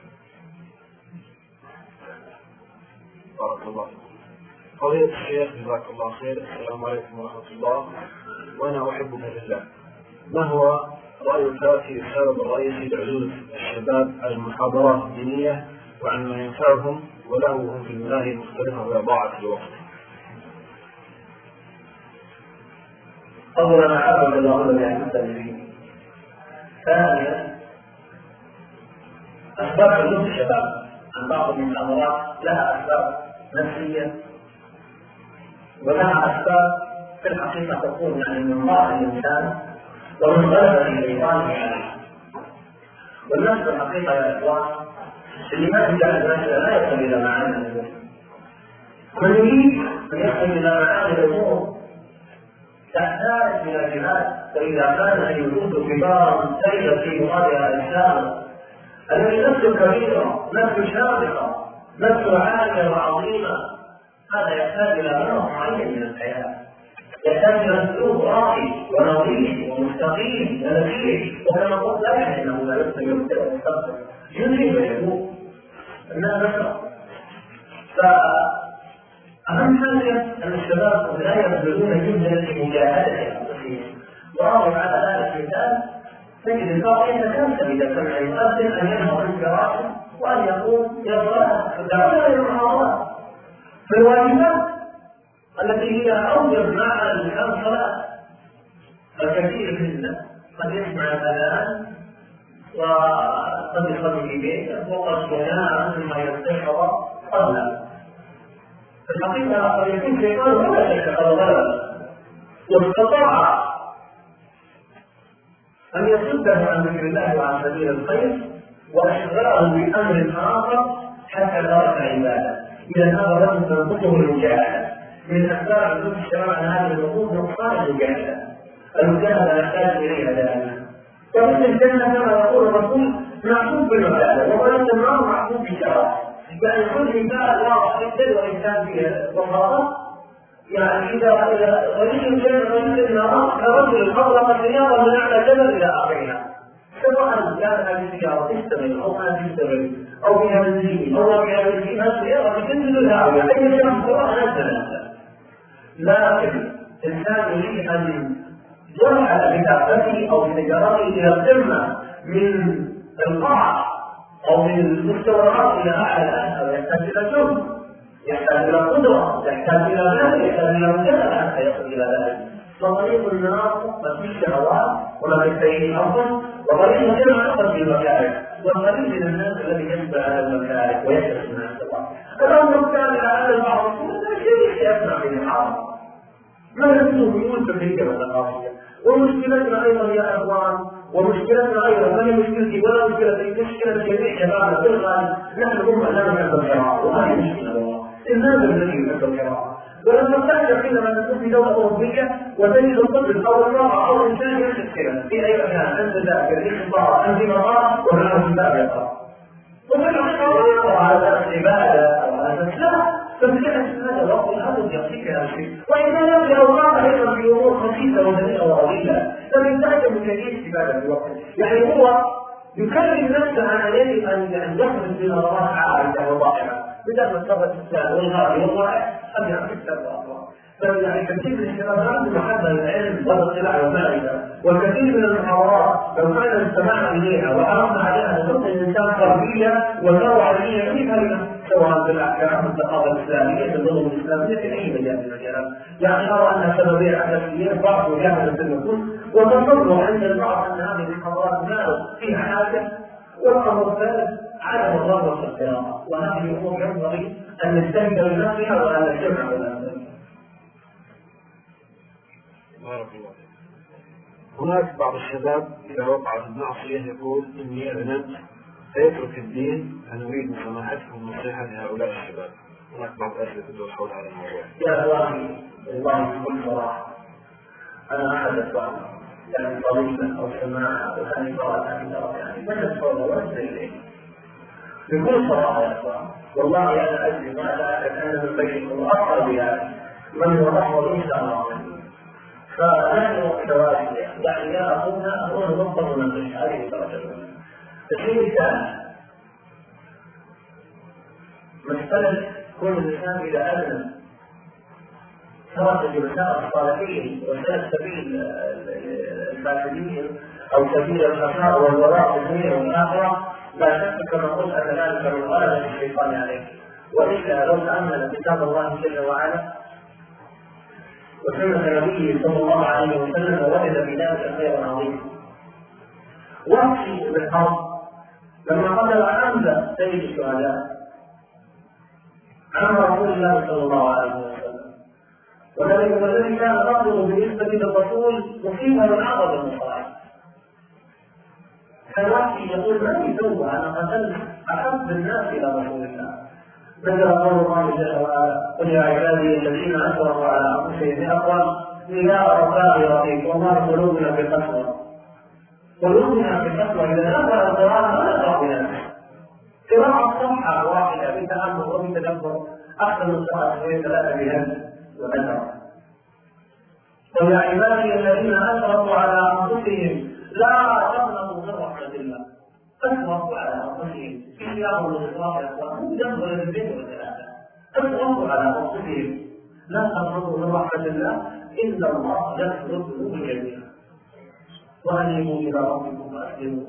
بارك الله فيكم. قضية الشيخ جزاك الله خير. السلام عليكم ورحمة الله، وأنا أحبك في الله. ما هو رأيك في السبب الرئيسي لعزوز الشباب على المحاضرات الدينية وعن ما ينفعهم ولهوهم في الملاهي المختلفة وإضاعة الوقت؟ أولا ما حرم الله بأن المسلمين. ثانيا أسباب حدوث الشباب عن بعض من الأمراض لها أسباب نفسية ولها أسباب في الحقيقة تكون يعني من ضعف الإنسان ومن غلبة الشيطان عليه. والناس في الحقيقة يا إخوان اللي ما يجعل الناس لا يصل إلى معاني الأمور. من يريد أن يصل إلى معاني الأمور تحتاج إلى جهاد، فإذا كان الوجود كبار ليس في مرادها الإسلام الذي نفسه كبيرة نفسه شامخة نفسه عالية وعظيمة، هذا يحتاج إلى نوع معين من الحياة، يحتاج إلى أسلوب راقي ونظيف ومستقيم ونبيل، وكما قلت لا يعني أنه لا يستطيع المستقبل يجري ويموت الناس بشر. فأهم حاجة أن الشباب لا يبذلون جهدا في مجاهدة أنفسهم، وأضرب على هذا المثال تجد البعض يتكاسل إذا كان يقدم أن ينهض بالفراشه وأن يقول يا صلاة فدعونا للمحاضرات في الواجبات التي هي أوجب معنى الإنسان صلاة. الكثير منا قد يسمع الأذان وقد يصلي في بيته وقد ينام ثم يستيقظ قبله. في الحقيقة قد يكون شيطان ولا شك قد غلب واستطاع أن يصده عن ذكر الله وعن سبيل الخير وإشغاله بأمر آخر حتى ترك عبادة. إذا هذا الرجل تنقصه المجاهدة. من أسباب حدوث الشباب عن هذه النقوص نقصان المجاهدة. المجاهدة نحتاج إليها دائما. ومثل الجنة كما يقول الرسول معصوم بالمجاهدة وظلمت النار معصوم بالشراب. يعني كل مثال واضح جدا وإنسان فيه وصارة يعني إذا غريب الجنة غريب النار كرجل خلق سيارة من أعلى جبل إلى آخرها، سواء كان هذه السيارة تشتغل أو ما تشتغل أو بها بنزين أو بها بنزين، السيارة تنزل الهواء أي شيء سواء نزل. لكن الإنسان يريد أن يرحل بدابته أو بسيارته إلى قمة من القاع أو من المستويات إلى أعلى، يحتاج إلى جهد، يحتاج إلى قدرة، يحتاج إلى مال، يحتاج إلى مجاهدة حتى يصل إلى ذلك. فطريق النار ما فيه شهوات ولا فيه أفضل، وطريق الجنة أفضل في المكاره، والقليل من الناس الذي يشبع على المكاره ويجلس من الصلاة. الأمر كان على البعض لا شيء يسمع في الحرام، ما يكون بيوت كثيرة وثقافية. ومشكلتنا أيضا يا أخوان، ومشكلتنا أيضا ما هي مشكلتي ولا مشكلتي، مشكلة جميع شبابنا في الغالب نحن هم لا نحب القراءة، وهذه مشكلة والله. الناس الذين يحبوا القراءة ولما تحدث حينما تكون في دولة أوروبية وتجد الطفل أو المرأة أو الإنسان يمسك كذا في أي مكان، أنت ذاكر في خطارة أنت مرأة ولا في باب يقرأ، وفي الحقيقة على أساس عبادة أو على أساس لا، فبالتالي هذا الوقت الأبد يعطيك هذا الشيء. وإن كان في أوقات أيضا في أمور خفيفة ودنيئة وقليلة لكن تحتاج كثير استفادة في الوقت. يعني هو يكلم نفسه عن يجب أن يخرج من الله عائلة وضائعة بدل ما ترى الإسلام والغالي والضائع أن يعطي الإسلام والأطلاق. فيعني كثير من الشباب عنده محبة للعلم والاطلاع والمعرفة، والكثير من المحاضرات لو كان استمعنا إليها وعرضنا عليها نقطة الإنسان قلبية ونوع علمية فيها سواء بالأحكام الثقافة الإسلامية بالنظم الإسلامية في أي مجال من المجالات. يعني أرى أنها سببية أساسية بعض مجاهدة في النفوس، وتظن عند البعض أن هذه المحاضرات ما فيها حاجة، والأمر الثالث عدم الرغبة في القراءة، وهذه أمور ينبغي أن نجتهد لنفسها وأن نجتمع بالنفس. بارك الله فيك. هناك بعض الشباب إذا وقع في المعصية يقول إني أذنبت فيترك الدين. أنا أريد من سماحتكم نصيحة لهؤلاء الشباب. هناك بعض الأسئلة تدور حول هذا الموضوع. يا أخواني والله بكل صراحة أنا أحدث يعني طريقا أو سماعة أو ثاني قراءة يعني من الصورة وأنت إليه بكل صراحة يا أخوان. والله أنا أجري ما لا أتكلم من بيت وأقرأ بها من هو رحمه إن شاء الله. فنحن شوارع يعني يا أخونا نظر من هذه الدرجة. الشيء الثاني مسألة كل الإنسان إذا أذن ترك جلساء الصالحين وسلك سبيل الفاسدين أو سبيل الخفاء والوراء في الدنيا والآخرة، لا شك كما قلت أن ذلك من غلبة الشيطان عليه. وإلا لو تأمل كتاب الله جل وعلا وسنة نبيه صلى الله عليه وسلم وجد في ذلك خيرا عظيما. وحشي بالحرب لما قتل حمزة سيد الشهداء عن رسول الله صلى الله عليه وسلم، وذلك الذي كان قتله بالنسبة للرسول مصيبة من أعظم المصائب. كان وحشي يقول ما في توبة، أنا قتلت أحب الناس إلى رسول الله. نزل قول الله جل وعلا قل يا عبادي الذين أسرفوا على أنفسهم بأقوال لا أرقاء رقيق وما قلوبنا بالقسوة. قلوبنا بالقسوة إذا نزل القرآن لا نقرأ بنفسه. قراءة صفحة واحدة بتأمل وبتدبر أحسن من قراءة 2-3 بهدف ونذر. قل يا عبادي الذين أسرفوا على أنفسهم لا تقنطوا من رحمة الله. أسرفوا على أنفسهم في سياق الإصلاح يا أخوان ينظر للبيت والثلاثة. أسرفوا على أنفسهم لا تقنطوا من رحمة الله إن الله يغفر الذنوب جميعا وأنيبوا إلى ربكم وأسلموا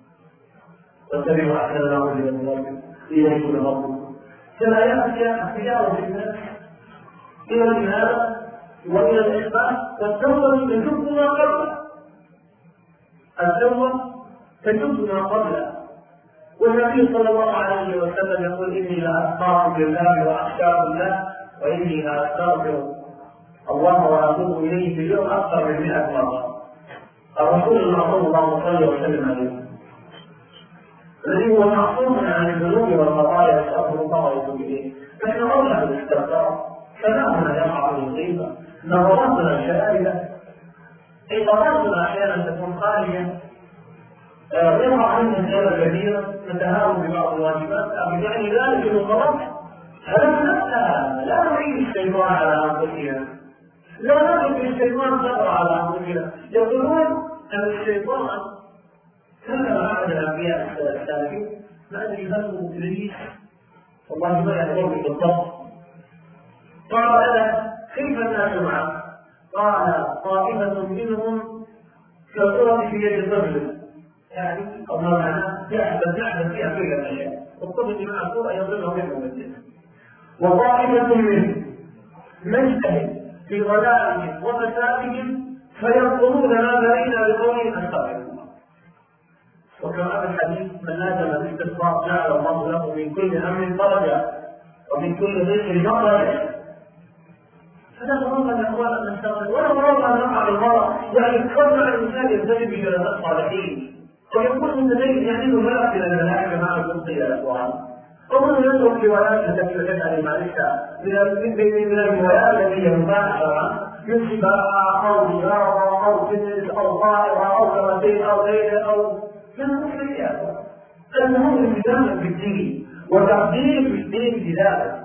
واتبعوا أحسن ما أنزل من ربكم إليكم ربكم. كما يأتي اختيار في الناس إلى الإنابة وإلى الإخبار والتوبة تجب ما قبله. التوبة تجب ما قبله. والنبي صلى الله عليه وسلم يقول إني لأستغفر بالله وأخشاه الله وإني لأستغفر الله وأتوب إليه في اليوم أكثر من 100 مرة. الرسول المعصوم اللهم صل وسلم عليه الذي هو معصوم عن الذنوب والخطايا يستغفر الله ويتوب إليه. نحن قبل الاستغفار كلامنا يقع في الغيبة، نظراتنا شائلة، عباراتنا أحيانا تكون خالية، يقع عندنا زيادة كبيرة، نتهاون ببعض الواجبات، يعني ذلك الغلط هدف نفسها. لا نعيد الشيطان على أنفسنا، لا نترك الشيطان تقع على أنفسنا. يقولون أن الشيطان كان أحد الأنبياء السابقين ما أدري هل هو إبليس والله ما يعلم بالضبط. قال أنا كيف الناس معك؟ قال طائفة منهم كالقرى في يد الرجل، يعني الله معناه يعبد فيها كل الأشياء، والطفل مع القرى يضربها منهم الجنة. وطائفة منهم مجتهد في غدائهم وفسادهم فينظرون ما بين لقوله أستغفر الله. وكما في الحديث من لازم الاستغفار جعل الله له من كل هم فرجا ومن كل ضيق مخرجا. فلا تظن يا اخوان ان نستغفر ولا مرض ان نقع بالمرض، يعني تفضل الانسان يلتزم بجلسات الصالحين ويكون متدين يعمل ملأ الى الملائكه مع القدس يا اخوان. ومن يترك روايات تكلفت عن المعرفه من الروايات التي ينباع شرعا من سباحه او رياضه او فتنس او طائره او كرتين او غيره او من المشركات. المهم الالتزام بالدين وتقديم الدين بذاته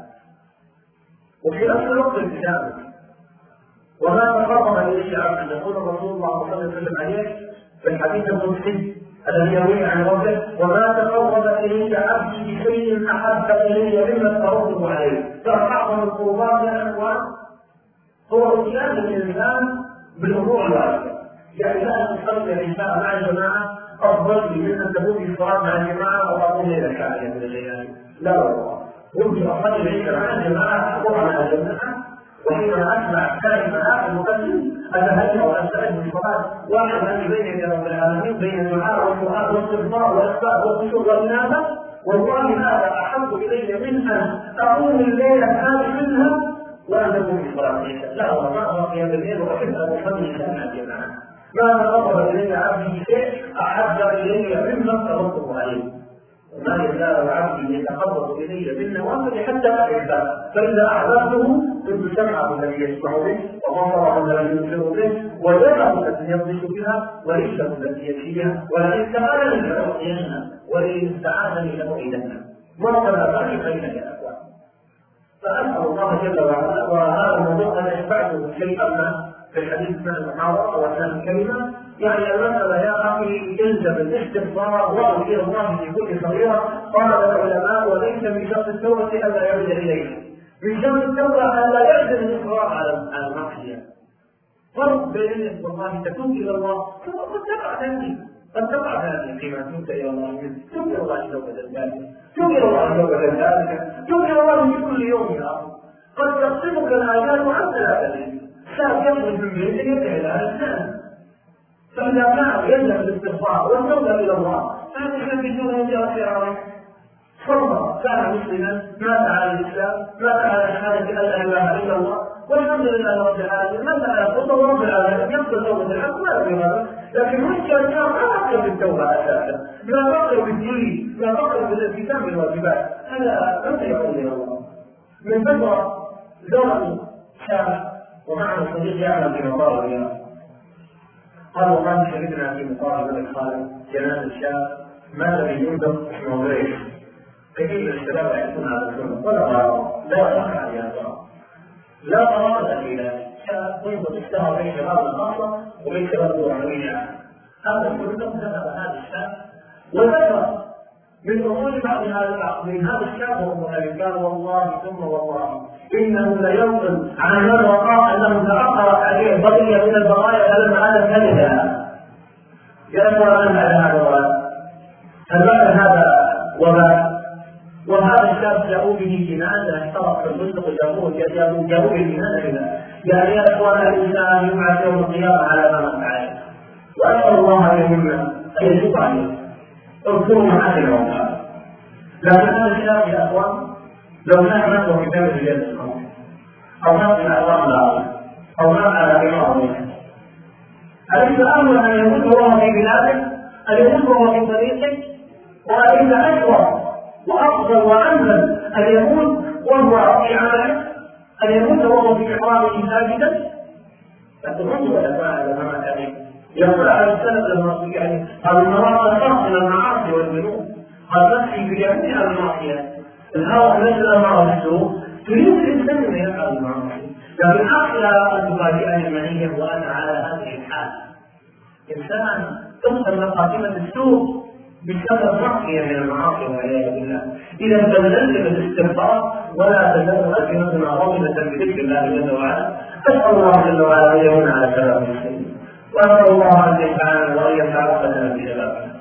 وفي نفس الوقت الالتزام. وما تقرب اليه عبد يقول الرسول الله صلى الله عليه وسلم عليه في الحديث القدسي الذي يرويه عن ربه وما تقرب الي عبدي بشيء احب الي مما افترضته عليه. فاعظم القربات يا اخوان هو اتيان الانسان بالامور الواجبه. يعني لا تصلي العشاء مع الجماعه افضل من ان تكون في الصلاه مع الجماعه او اقوم الى الكعبه من الليالي. لا والله يمكن اصلي العشاء مع الجماعه اقوم على الجماعه وحين اسمع كلمه المقدم اتهنى واستعد بالصلاه واعلم بين يدي رب العالمين بين الدعاء والقران والاستغفار والاثبات والخشوع والانابه. والله هذا احب الي من ان اقوم الليله هذه منها وان تكون في صلاه العشاء. لا والله ما ابقي بالليل واحب ان اصلي العشاء مع الجماعه. ما تقرب الي عبدي شيء احب الي مما افترضته عليه. وما يزال عبدي يتقرب الي بالنوافل حتى احبه فاذا احببته كنت سمعه الذي يسمع به وبصره الذي يبصر به ويده التي يبطش بها ورجله التي يمشي بها ولئن سالني لاعطينه ولئن استعاذني لاعيذنه. مرتبه ذلك بين يا اخوان. فاسال الله جل وعلا وهذا الموضوع انا اشبعته شيئا ما في الحديث مع المحاضره واثناء الكلمه. يعني المسألة يا أخي يلزم الاستغفار وإلى الله في كل صغيرة. قال العلماء وليس من شرط التوبة ألا يرجع إليه، من شرط التوبة ألا يعزم الإصرار على المعصية. فرق بين والله تتوب إلى الله قد تقع ثاني فيما تبت إلى الله منه. توب إلى الله توبة ذلك، توب إلى الله توبة ذلك، توب إلى الله في كل يوم يا أخي. قد تصيبك الآيات وأنت لا تدري. شاب يخرج من بيته يبتعد عن الناس، فإذا كان يلزم الاستغفار والتوبة إلى الله فهذا بدون وجه خير. فرضا كان مسلما مات على الإسلام، مات على شهادة أن لا إله إلا الله والحمد لله رب العالمين، مات على خطوة رب العالمين يقبل توبة الحق ولا في هذا، لكن مشكلة كان ما أقل بالتوبة أساسا، لا أقل بالدين، لا أقل بالالتزام بالواجبات، هذا متى يقول إلى الله. من فترة زارني شاب ومعنا صديق يعمل في مطار الرياض، قال والله شهدنا في مطار الملك خالد جنازة شاب مات بجنده اسمه غريب. كثير من الشباب يحسون على السنة ولا غرام، لا يقع عليها غرام، لا غرام في ذلك، شاب منذ اشتهر بين شباب الخاصة وبين شباب الدورانية. هذا الجنده ذهب هذا الشاب وذكر من أمور بعض من هذا الشاب وهو قال والله ثم والله إنه لينقل عن من وقع أنه تأخرت عليه بقية من البقايا فلم هذا كذبها. يذكر أن هذا وباء، فبعد هذا وباء. وهذا الشاب جاءوا به جنازة احترق في الفندق جاءوا به جنازة. يعني يا إخوان الإنسان يبعث يوم القيامة على ما مات عليه، وأسأل الله أن يتوب عليه. اذكروا معاني الوفاة. لكن هذا الشاب يا اخوان لو مات نفسه في دم الجنة او مات من اعراض العالم او مات على امراضه، اليس امر ان يموت وهو في بلاده، ان يموت وهو في طريقه، واليس اشرف وافضل وانزل ان يموت وهو في عمله، ان يموت وهو في احرامه ساجدا؟ فتظن ولا فاعل ما مات عليه. يقول على السلف لما يعني هذا المرأة تخاف من المعاصي والذنوب، قد نفسي بجميع المعصية، الهوى مثل المرأة السوء تريد الإنسان أن يفعل المعاصي، لكن أخشى أن تفاجئني المنية وأنا على هذه الحال. إنسان تدخل مقاتمة السوء بسبب معصية من المعاصي والعياذ بالله. إذا تبذلت بالاستغفار ولا تزال ألسنتنا رغبة بذكر الله جل وعلا. أسأل الله جل وعلا أن يمن على سلام المسلمين، وأسأل الله أن يجعلنا وأن يتعبدنا بشبابنا.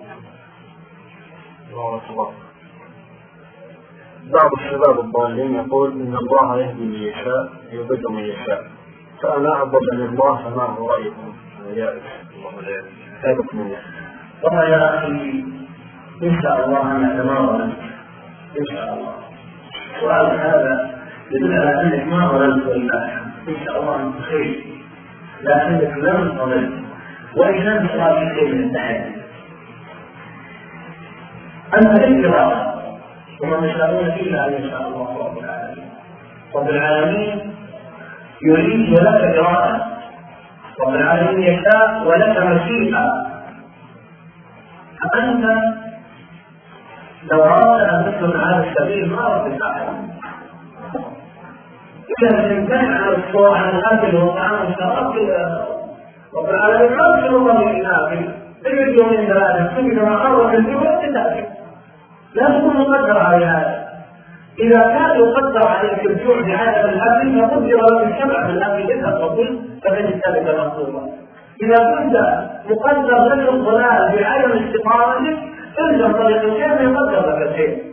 بعض الشباب الضالين يقول إن الله يهدي من يشاء يضل من يشاء، فأنا أعبد لله، فما هو رأيكم؟ يائس الله لا يائس منه. والله يا أخي إن شاء الله نتمارض إن شاء الله. سؤال هذا يدل على أنك ما ظلمت البارحة، إن شاء الله أنت خير، لكنك لم تظلم، وإن كان سؤال شيء من التحدي. أنت الإرادة وما تشاءون إلا أن يشاء الله رب العالمين. رب العالمين يريد ولك إرادة، رب العالمين يشاء ولك مشيئة. فأنت لو أردت أن تسلك هذا السبيل ما ردت عليه. إذا الإمكان عن الصور عن الأكل والطعام والشراب رب العالمين ما يرسل الله للآخر تجد يومين ثلاثة تجد ما قرر الجوع تتأكد، لا تكون مقدر على هذا. إذا كان يقدر عليك الجوع بعدم الأكل فقدر لك الشبع بالأكل إذا فقل فتجد ذلك مطلوبا. إذا كنت مقدر لك الضلال بعدم استقامتك إلزم طريق الخير يقدر لك الخير،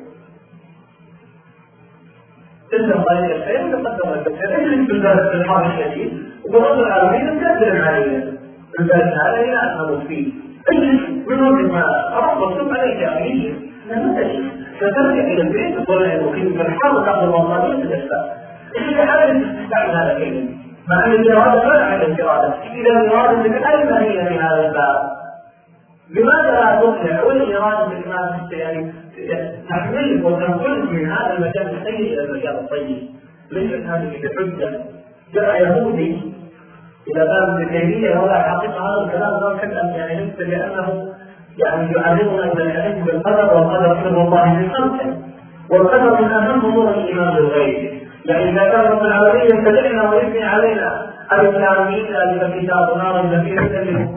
إلزم طريق الخير يقدر لك الخير. اجلس بالبلد بالحر الشديد وبرد العالمين تأثر عليه البلد هذا إلى أن نموت فيه. اجلس من وقت ما أرد الصبح عليك يا أخي اجلس، لا تجلس فترجع إلى البيت وتقول المقيم بالحر تأخذ الله وتتدفى. إذا حاولت تستعمل هذا الكلمة مع أن الإرادة ولا عن الإرادة، إذا الإرادة لك أين هي في هذا الباب؟ لماذا لا تقنع والإرادة لما يعني تحملك وتنقلك من هذا المكان السيء إلى المكان الطيب؟ ليست هذه بحجة. جاء يهودي إذا كان ابن تيمية ولا حقيقة هذا الكلام لا يحب أن يعني نفسه لأنه يعني يعلمنا أن العلم بالقدر والقدر سر الله في خلقه، والقدر من أهم أمور الإيمان بالغيب. يعني إذا كان رب العالمين يبتلعنا ويثني علينا الإسلاميين ذلك كتاب نار الذي يتكلم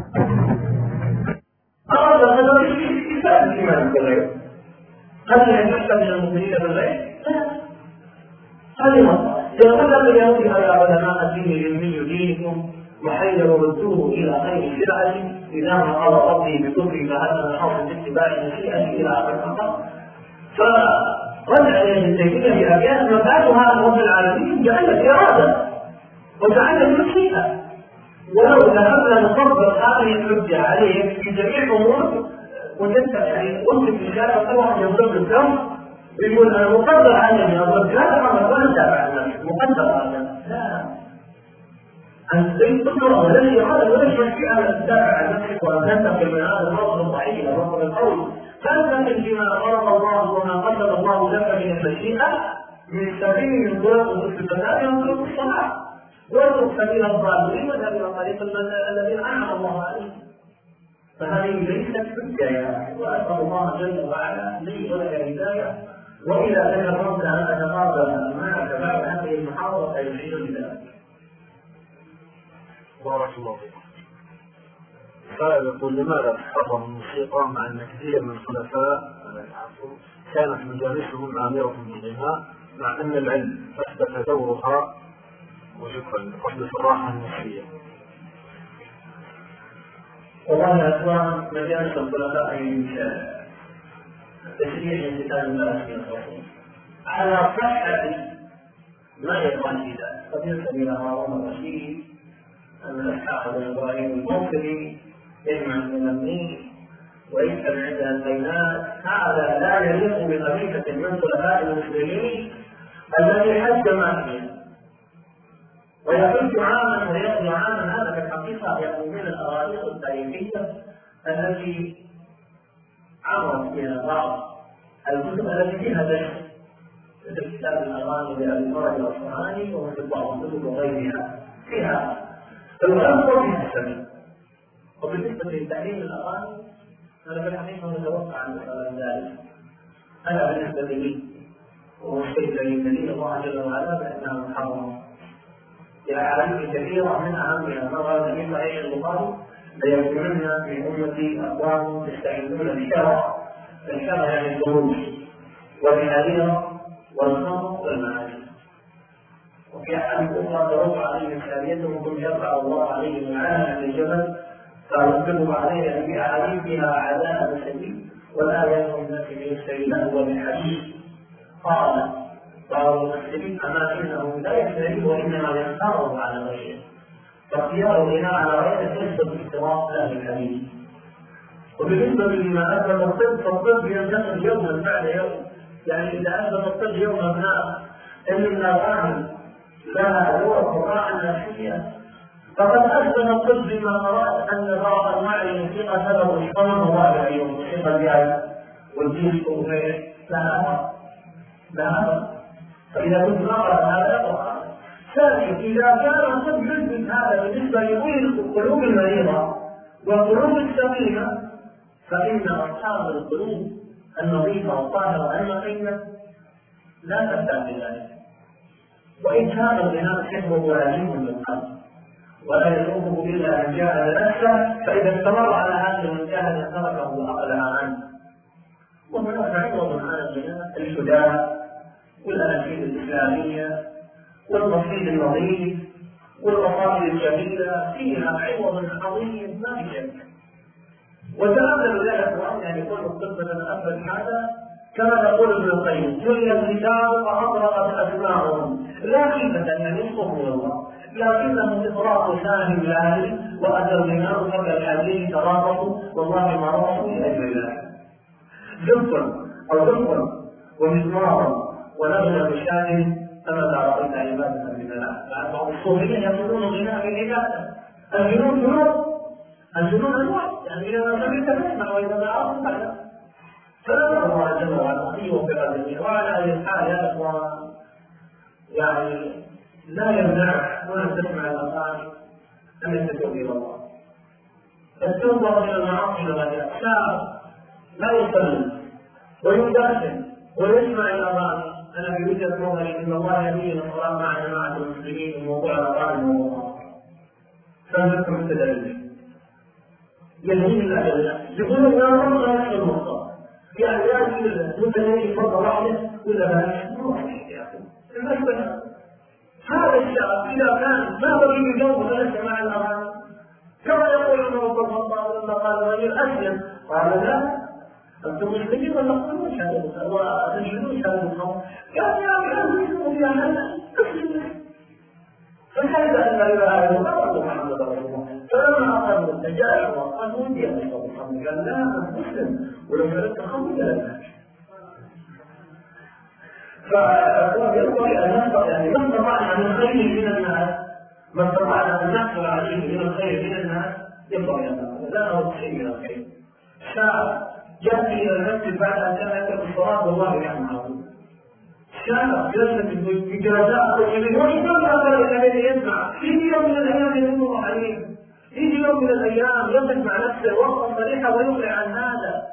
أراد القدر في كتاب الإيمان بالغيب. هل يحب من المؤمنين بالغيب؟ هذه يقول لك اليهود يا علماء الدين العلمي دينكم وحيروا ردوه إلى خير شرعة إذا ما قال ربي بكفري فهذا الحظ باتباع مشيئته إلى آخر الأمر. فرجع إليه ابن تيمية بأبيات مفاتها رب العالمين جعلت إرادة، وتعلم نفسها. ولو ذهبنا نطبق هذه الحجة عليه في جميع الأمور وجدت يعني قلت في الإجابة طبعا يضرب الدم ويقول أنا مقدر عني أضرب لا طبعا ولا دافع عن نفسي مقدر عن نفسي لا أنت تقرأ الذي قال ولا شيء على تدافع عن نفسك وأن تنتقل من هذا الرجل الضعيف إلى الرجل القوي فأنت فيما فرض الله وما قدر الله لك من المشيئة من سبيل الضرب والاستفادة ينطلق الصلاة واترك سبيل الظالمين وذهب الى طريق الذين انعم الله عليهم. فهذه ليست حجه يا اخي واسال الله جل وعلا لي ولك الهدايه واذا تكرمت ان اتقابل معك بعد هذه المحاضره فيشير بذلك. بارك الله فيك. قال يقول لماذا تحرم الموسيقى مع ان كثير من الخلفاء كانت مجالسهم امره بالغناء مع ان العلم اثبت دورها وشكرا قبل الراحة النفسية. والله يا اخوان مجالس الخلفاء تشريع كتاب الله في الرسول على صحة ما يقال في ذلك قد ينسب الى هارون الرشيد ان الاصحاب ابراهيم الموصلي يجمع من النيل ويكتب عندها البينات هذا لا يليق بخليفة من خلفاء المسلمين الذي حج ما فيه ويحج عاما ويقضي عاما. هذا في الحقيقة يكون من الأواريخ التاريخية التي عرضت فيها بعض الكتب التي فيها دشن مثل كتاب الأغاني لأبي فرج الأصفهاني ومثل بعض الكتب وغيرها فيها الأمر وفيها السبيل. وبالنسبة لتعليم الأغاني أنا في الحقيقة متوقع عن ذلك. أنا بالنسبة لي والشيء الذي يدل الله جل وعلا بأنها محرمة. أحاديث كثيرة من أهمها ما ورد في صحيح البخاري ليكونن في أمتي أقوام يستعملون الشرع الشرع يعني الخروج والحريرة والخمر والمعازف. وفي أحاديث أخرى ترد عليه شاريتهم ثم يرفع الله عليه العالم من الجبل فيرتب عليه في أحاديثها عذاب شديد ولا يكون الناس يشتري له بالحديث. قال بعض المسلمين أما إنه لا يشتريه وإنما يختاره على غيره فاختيار الغناء على غيره ليس باختراق لا بالحديث. وبالنسبة لما أثبت الطب فالطب ينتقل يوما بعد يوم يعني إذا أثبت الطب يوما ما إن الأغاني لها دور قراءة نفسية فقد أثبت الطب بما قرأت أن بعض أنواع الموسيقى سبب إشقاق الرابع الموسيقى الجاية والديسكو وغيره لا فإذا كنت نقرأ هذا يقرأ. ثانيا إذا كان الطب يثبت هذا بالنسبة لقلوب المريضة والقلوب السليمة فإن أصحاب القلوب النظيفة والطاهرة النقية لا تحتاج لذلك. وإن كان الغناء حفظه وعليم بالقلب ولا يتركه إلا أن جاهد نفسه فإذا استمر على هذه المجاهدة تركه وأقلها عنه. وهناك عوض عن الغناء الشجاع والأناشيد الإسلامية والنصيد النظيف والقصائد الجميلة فيها عوض عظيم ما في شك. وتأمل ذلك وأن يكون الطب تتأمل هذا كما يقول ابن القيم جري الكتاب فأطرقت أسماعهم لا خيفة أن ينصروا من الله لكنه إطراق شاه لاهي وأتى الغناء قبل الحديث ترابطوا والله ما رأسوا لأجل ذلك. جبرا أو جبرا ومزمارا ونغنى بشان كما لا رأينا عبادة من الله. يعني بعض الصوفيين يقولون غناء بالعبادة. الجنون أنواع يعني إذا لم يتسمع وإذا ما عرفت بعد فلا الله جل وعلا يوفق الجميع. وعلى هذه الحال يا إخوان يعني لا يمنع ولا تسمع الأغاني أن يتوب إلى الله. التوبة من المعاصي والغيرات لا يصلي ويدخن ويسمع الأغاني. أنا في وجهة نظري أن الله يبين الصلاة مع جماعة المسلمين في موضوع الأغاني والموضوع فنذكر التدريب يهديه الأدلة يقولون يا رب لا يحصل المخطئ يعني لا يمكن فرض واحدة ولا لا هذا الشعب إذا كان ما بغي يجوز فليس مع الأغاني كما يقول عمر بن الخطاب لما قال الرجل أسلم قال لا أنتم مسلمين ولا تقولون شهادة وتجدون شهادة الخمر قال يا أخي أسلموا يا حسن أسلموا فكيف أن لا إله إلا الله محمد رسول الله؟ فلما أقاموا الدجاج وقالوا ودي أن يصلوا الخمر قال لا أنا مسلم ولو شربت الخمر لا أنهج. فينبغي أن ننبغي يعني ما استطعنا من خير من الناس ما استطعنا أن نحصل عليه من الخير من الناس ينبغي أن لا نرد شيء من الخير. شاب يأتي إلى المسجد بعد أن كان يترك الصلاة والله يحمده. شاب يجلس بجلساء طيبين ويقول هذا الذي يسمع يجي يوم من الأيام يمر عليه، يجي يوم من الأيام يقف مع نفسه وقفة صريحة ويقلع عن هذا.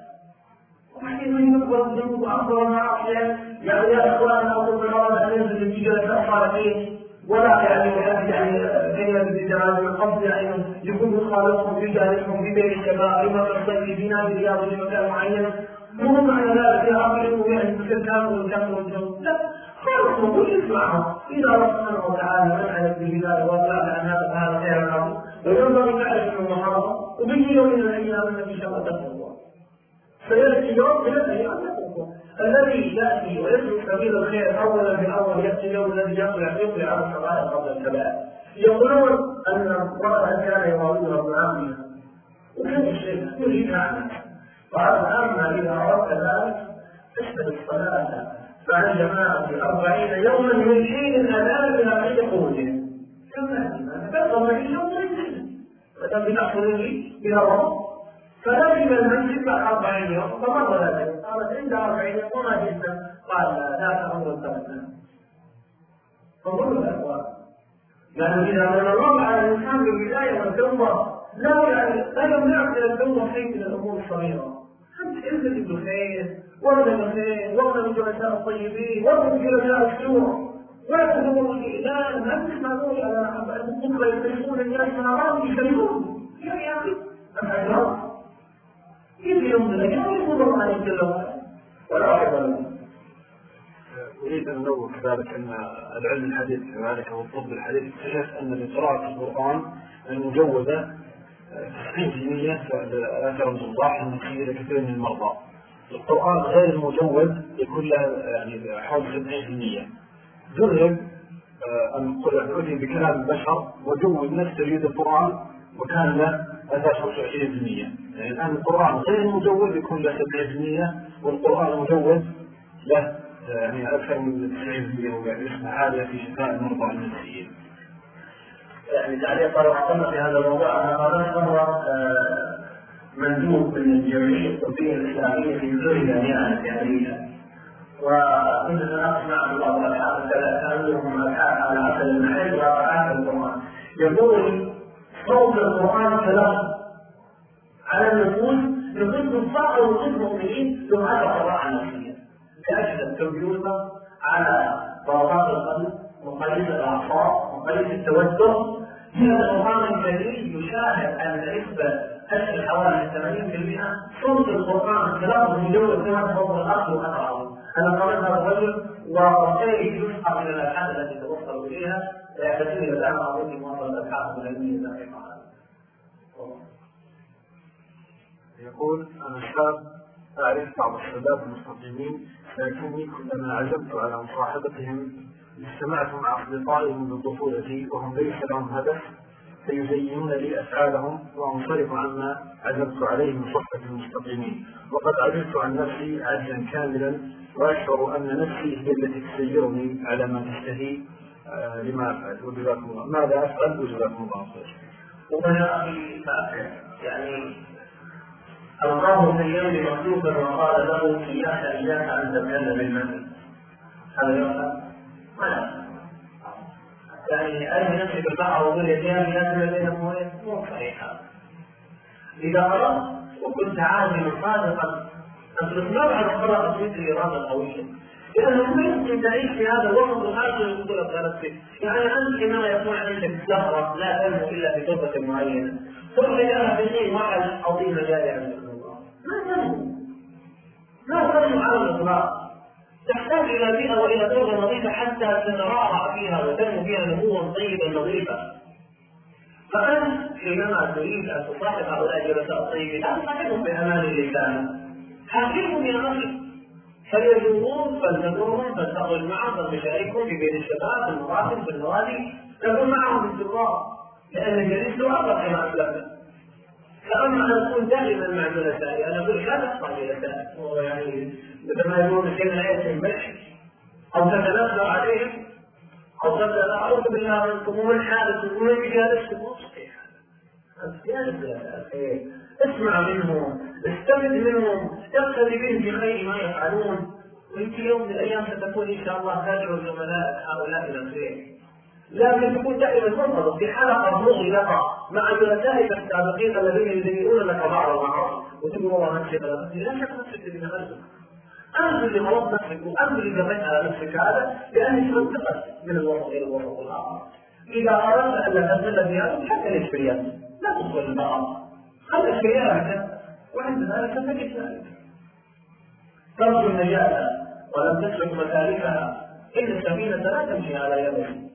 وحين يكبر الذنوب وأكبر المعاصي يعني يا إخوان أقول بالله أن ينزل في جلساء صالحين ولا يعني كلمة بالجمال والقصد يعني يكون خالقهم في جالسهم في بيت الشباب لما تصلي في نادي رياضي في مكان معين مو معنى ذلك يا أخي إنه يعني الكلام والكلام والجو لا خالقهم كل يسمعهم إذا الله سبحانه وتعالى منعنا بهذا وطلع عن هذا فهذا خير له وينبغي تعرف أنه محرم وبيجي يوم من الأيام التي شرطته الله فيأتي يوم من الأيام الذي يأتي ويسلك سبيل الخير أولا بأول يأتي اليوم الذي يقلع على الصغائر قبل الكبائر. يقولون أن امرأة كان يراودها ابن عمها وكان الشيء يريد عنه وعن عمها إذا أردت ذلك تشهد الصلاة مع الجماعة 40 يوما من حين الأذان إلى حين خروجه. كما تفضل في اليوم فتم بتحصيله إلى رمضان فلازم المسجد بعد 40 يوم فمر ذلك قالت عند 40 يوم وما جئنا قال لا تأمر الثلاثة فانظروا الأخوان يعني إذا من الله على الإنسان بالبداية والتوبة لا يمنعك من التوبة شيء من الأمور الصغيرة أنت انزل بالخير وابدا بالخير وابدا بالجلساء الطيبين وابدا بالجلساء السوء ولا تدور لا تسمع نوري على بكرة يكلمون الناس ناران يكلمون يا أخي أنا كيف يوم الأيام يقول الله عليه وسلم ولا أحد أريد أن أنوه كذلك أن العلم الحديث كذلك والطب الحديث اكتشف أن لقراءة القرآن المجودة 90% لأثر الصداع النفسي لكثير من المرضى. القرآن غير المجود يكون له يعني حوالي 70%. جرب أن أتي بكلام البشر وجود نفس تجويد القرآن وكان له أثر 25%. يعني الآن القرآن غير المجود يكون له 70% والقرآن المجود له يعني أكثر من 90% ويسمى حالة في شفاء المرضى النفسيين. يعني تعليق رحمنا في هذا الموضوع أن هذا هو مندوب من الجمعية الطبية الإسلامية في بريطانيا الجمعية وكنت سنسمع الله الحافظ كأنهم أبحاث على عسل المحل وأبحاث القرآن يقول صوت القرآن كلام على النفوس يقول الصقر وقسم المؤمنين ثم هذا قراءة نفسية كأجل الكمبيوتر على ضربات القلب وقليل الأعصاب وقليل التوتر هذا القرآن الكريم يشاهد أن نسبة تشكل حوالي 80% صوت القرآن كلام من جوة كلام فوق الأرض وأقرأه. أنا قرأت هذا الرجل وكيف يسحب من الأبحاث التي توصل إليها يحتاجون إلى الآن أعطوني موصل الأبحاث العلمية دقيقة. يقول أنا شاب أعرف بعض الشباب المستقيمين لكني كلما عزمت على مصاحبتهم استمعت مع أصدقائي منذ طفولتي وهم ليس لهم هدف فيزينون لي أفعالهم وأنصرف عما عزمت عليه من صحبة المستقيمين وقد عجزت عن نفسي عجزا كاملا وأشعر أن نفسي هي التي تسيرني على ما تشتهي لما أفعل وجزاكم الله. ماذا أفعل وجزاكم الله خير. وأنا أخي فأفعل يعني الله سيئني مخلوقا وقال له إياك أن تتكلم بالمثل هذا يفعل يعني أي نفسك البحر وقل يتيام لازم بينهم مو صحيحة. إذا أردت وكنت عازما صادقا تطلق على قراءة مثل الإرادة قوية لأنه ما يمكن تعيش في هذا الوقت الآخر يقول لك يعني أنت حينما يكون عندك زهرة لا تنمو إلا في توبة معينة تخرج لها في شيء واحد عظيم جاري عند الله ما تنمو على الإطلاق تحتاج إلى بيئة وإلى توبة نظيفة حتى تتراعى فيها وتنمو فيها نموا طيبا نظيفا. فأنت حينما تريد أن تصاحب هؤلاء الجلساء الطيبين لا تصاحبهم بأمان اللسان حاكمهم يا أخي فليزوروهم فلتزورهم فلتقل معهم فلتشاركهم في بين الشباب في المراكز في النوادي تكون معهم بالزوار لأن الجليس له أفضل كما أسلمنا. فأما أن أكون دائما مع جلسائي أنا أقول لا تقطع جلسائي يعني مثل ما يقولون شيء من آية المشي أو تتنازل عليهم أو تبدأ أعوذ بالله منكم ومن حالكم ومن بجالسكم مصحيح اسمع منهم استمد منهم اقتدي بهم بخير ما يفعلون ويمكن يوم من الأيام ستكون إن شاء الله تدعو زملاء هؤلاء إلى الخير. لكن تكون دائما منتظر في حلقة مغلقة مع جلسائك السابقين الذين يزينون لك بعض المعاصي وتقول والله نفسي لا شك نفسك بنفسك أنت اللي غلط نفسك وأنت اللي جمعت على نفسك هذا لأنك منتقل من الوسط إلى الوسط الآخر. إذا أردت أن لا تنزل في هذا حتى الإشبيات لا تدخل البعض خلي الشيئات وعند ذلك تجد ذلك. ترجو النجاة ولم تسلك مسالكها إن السفينة لا تمشي على يدك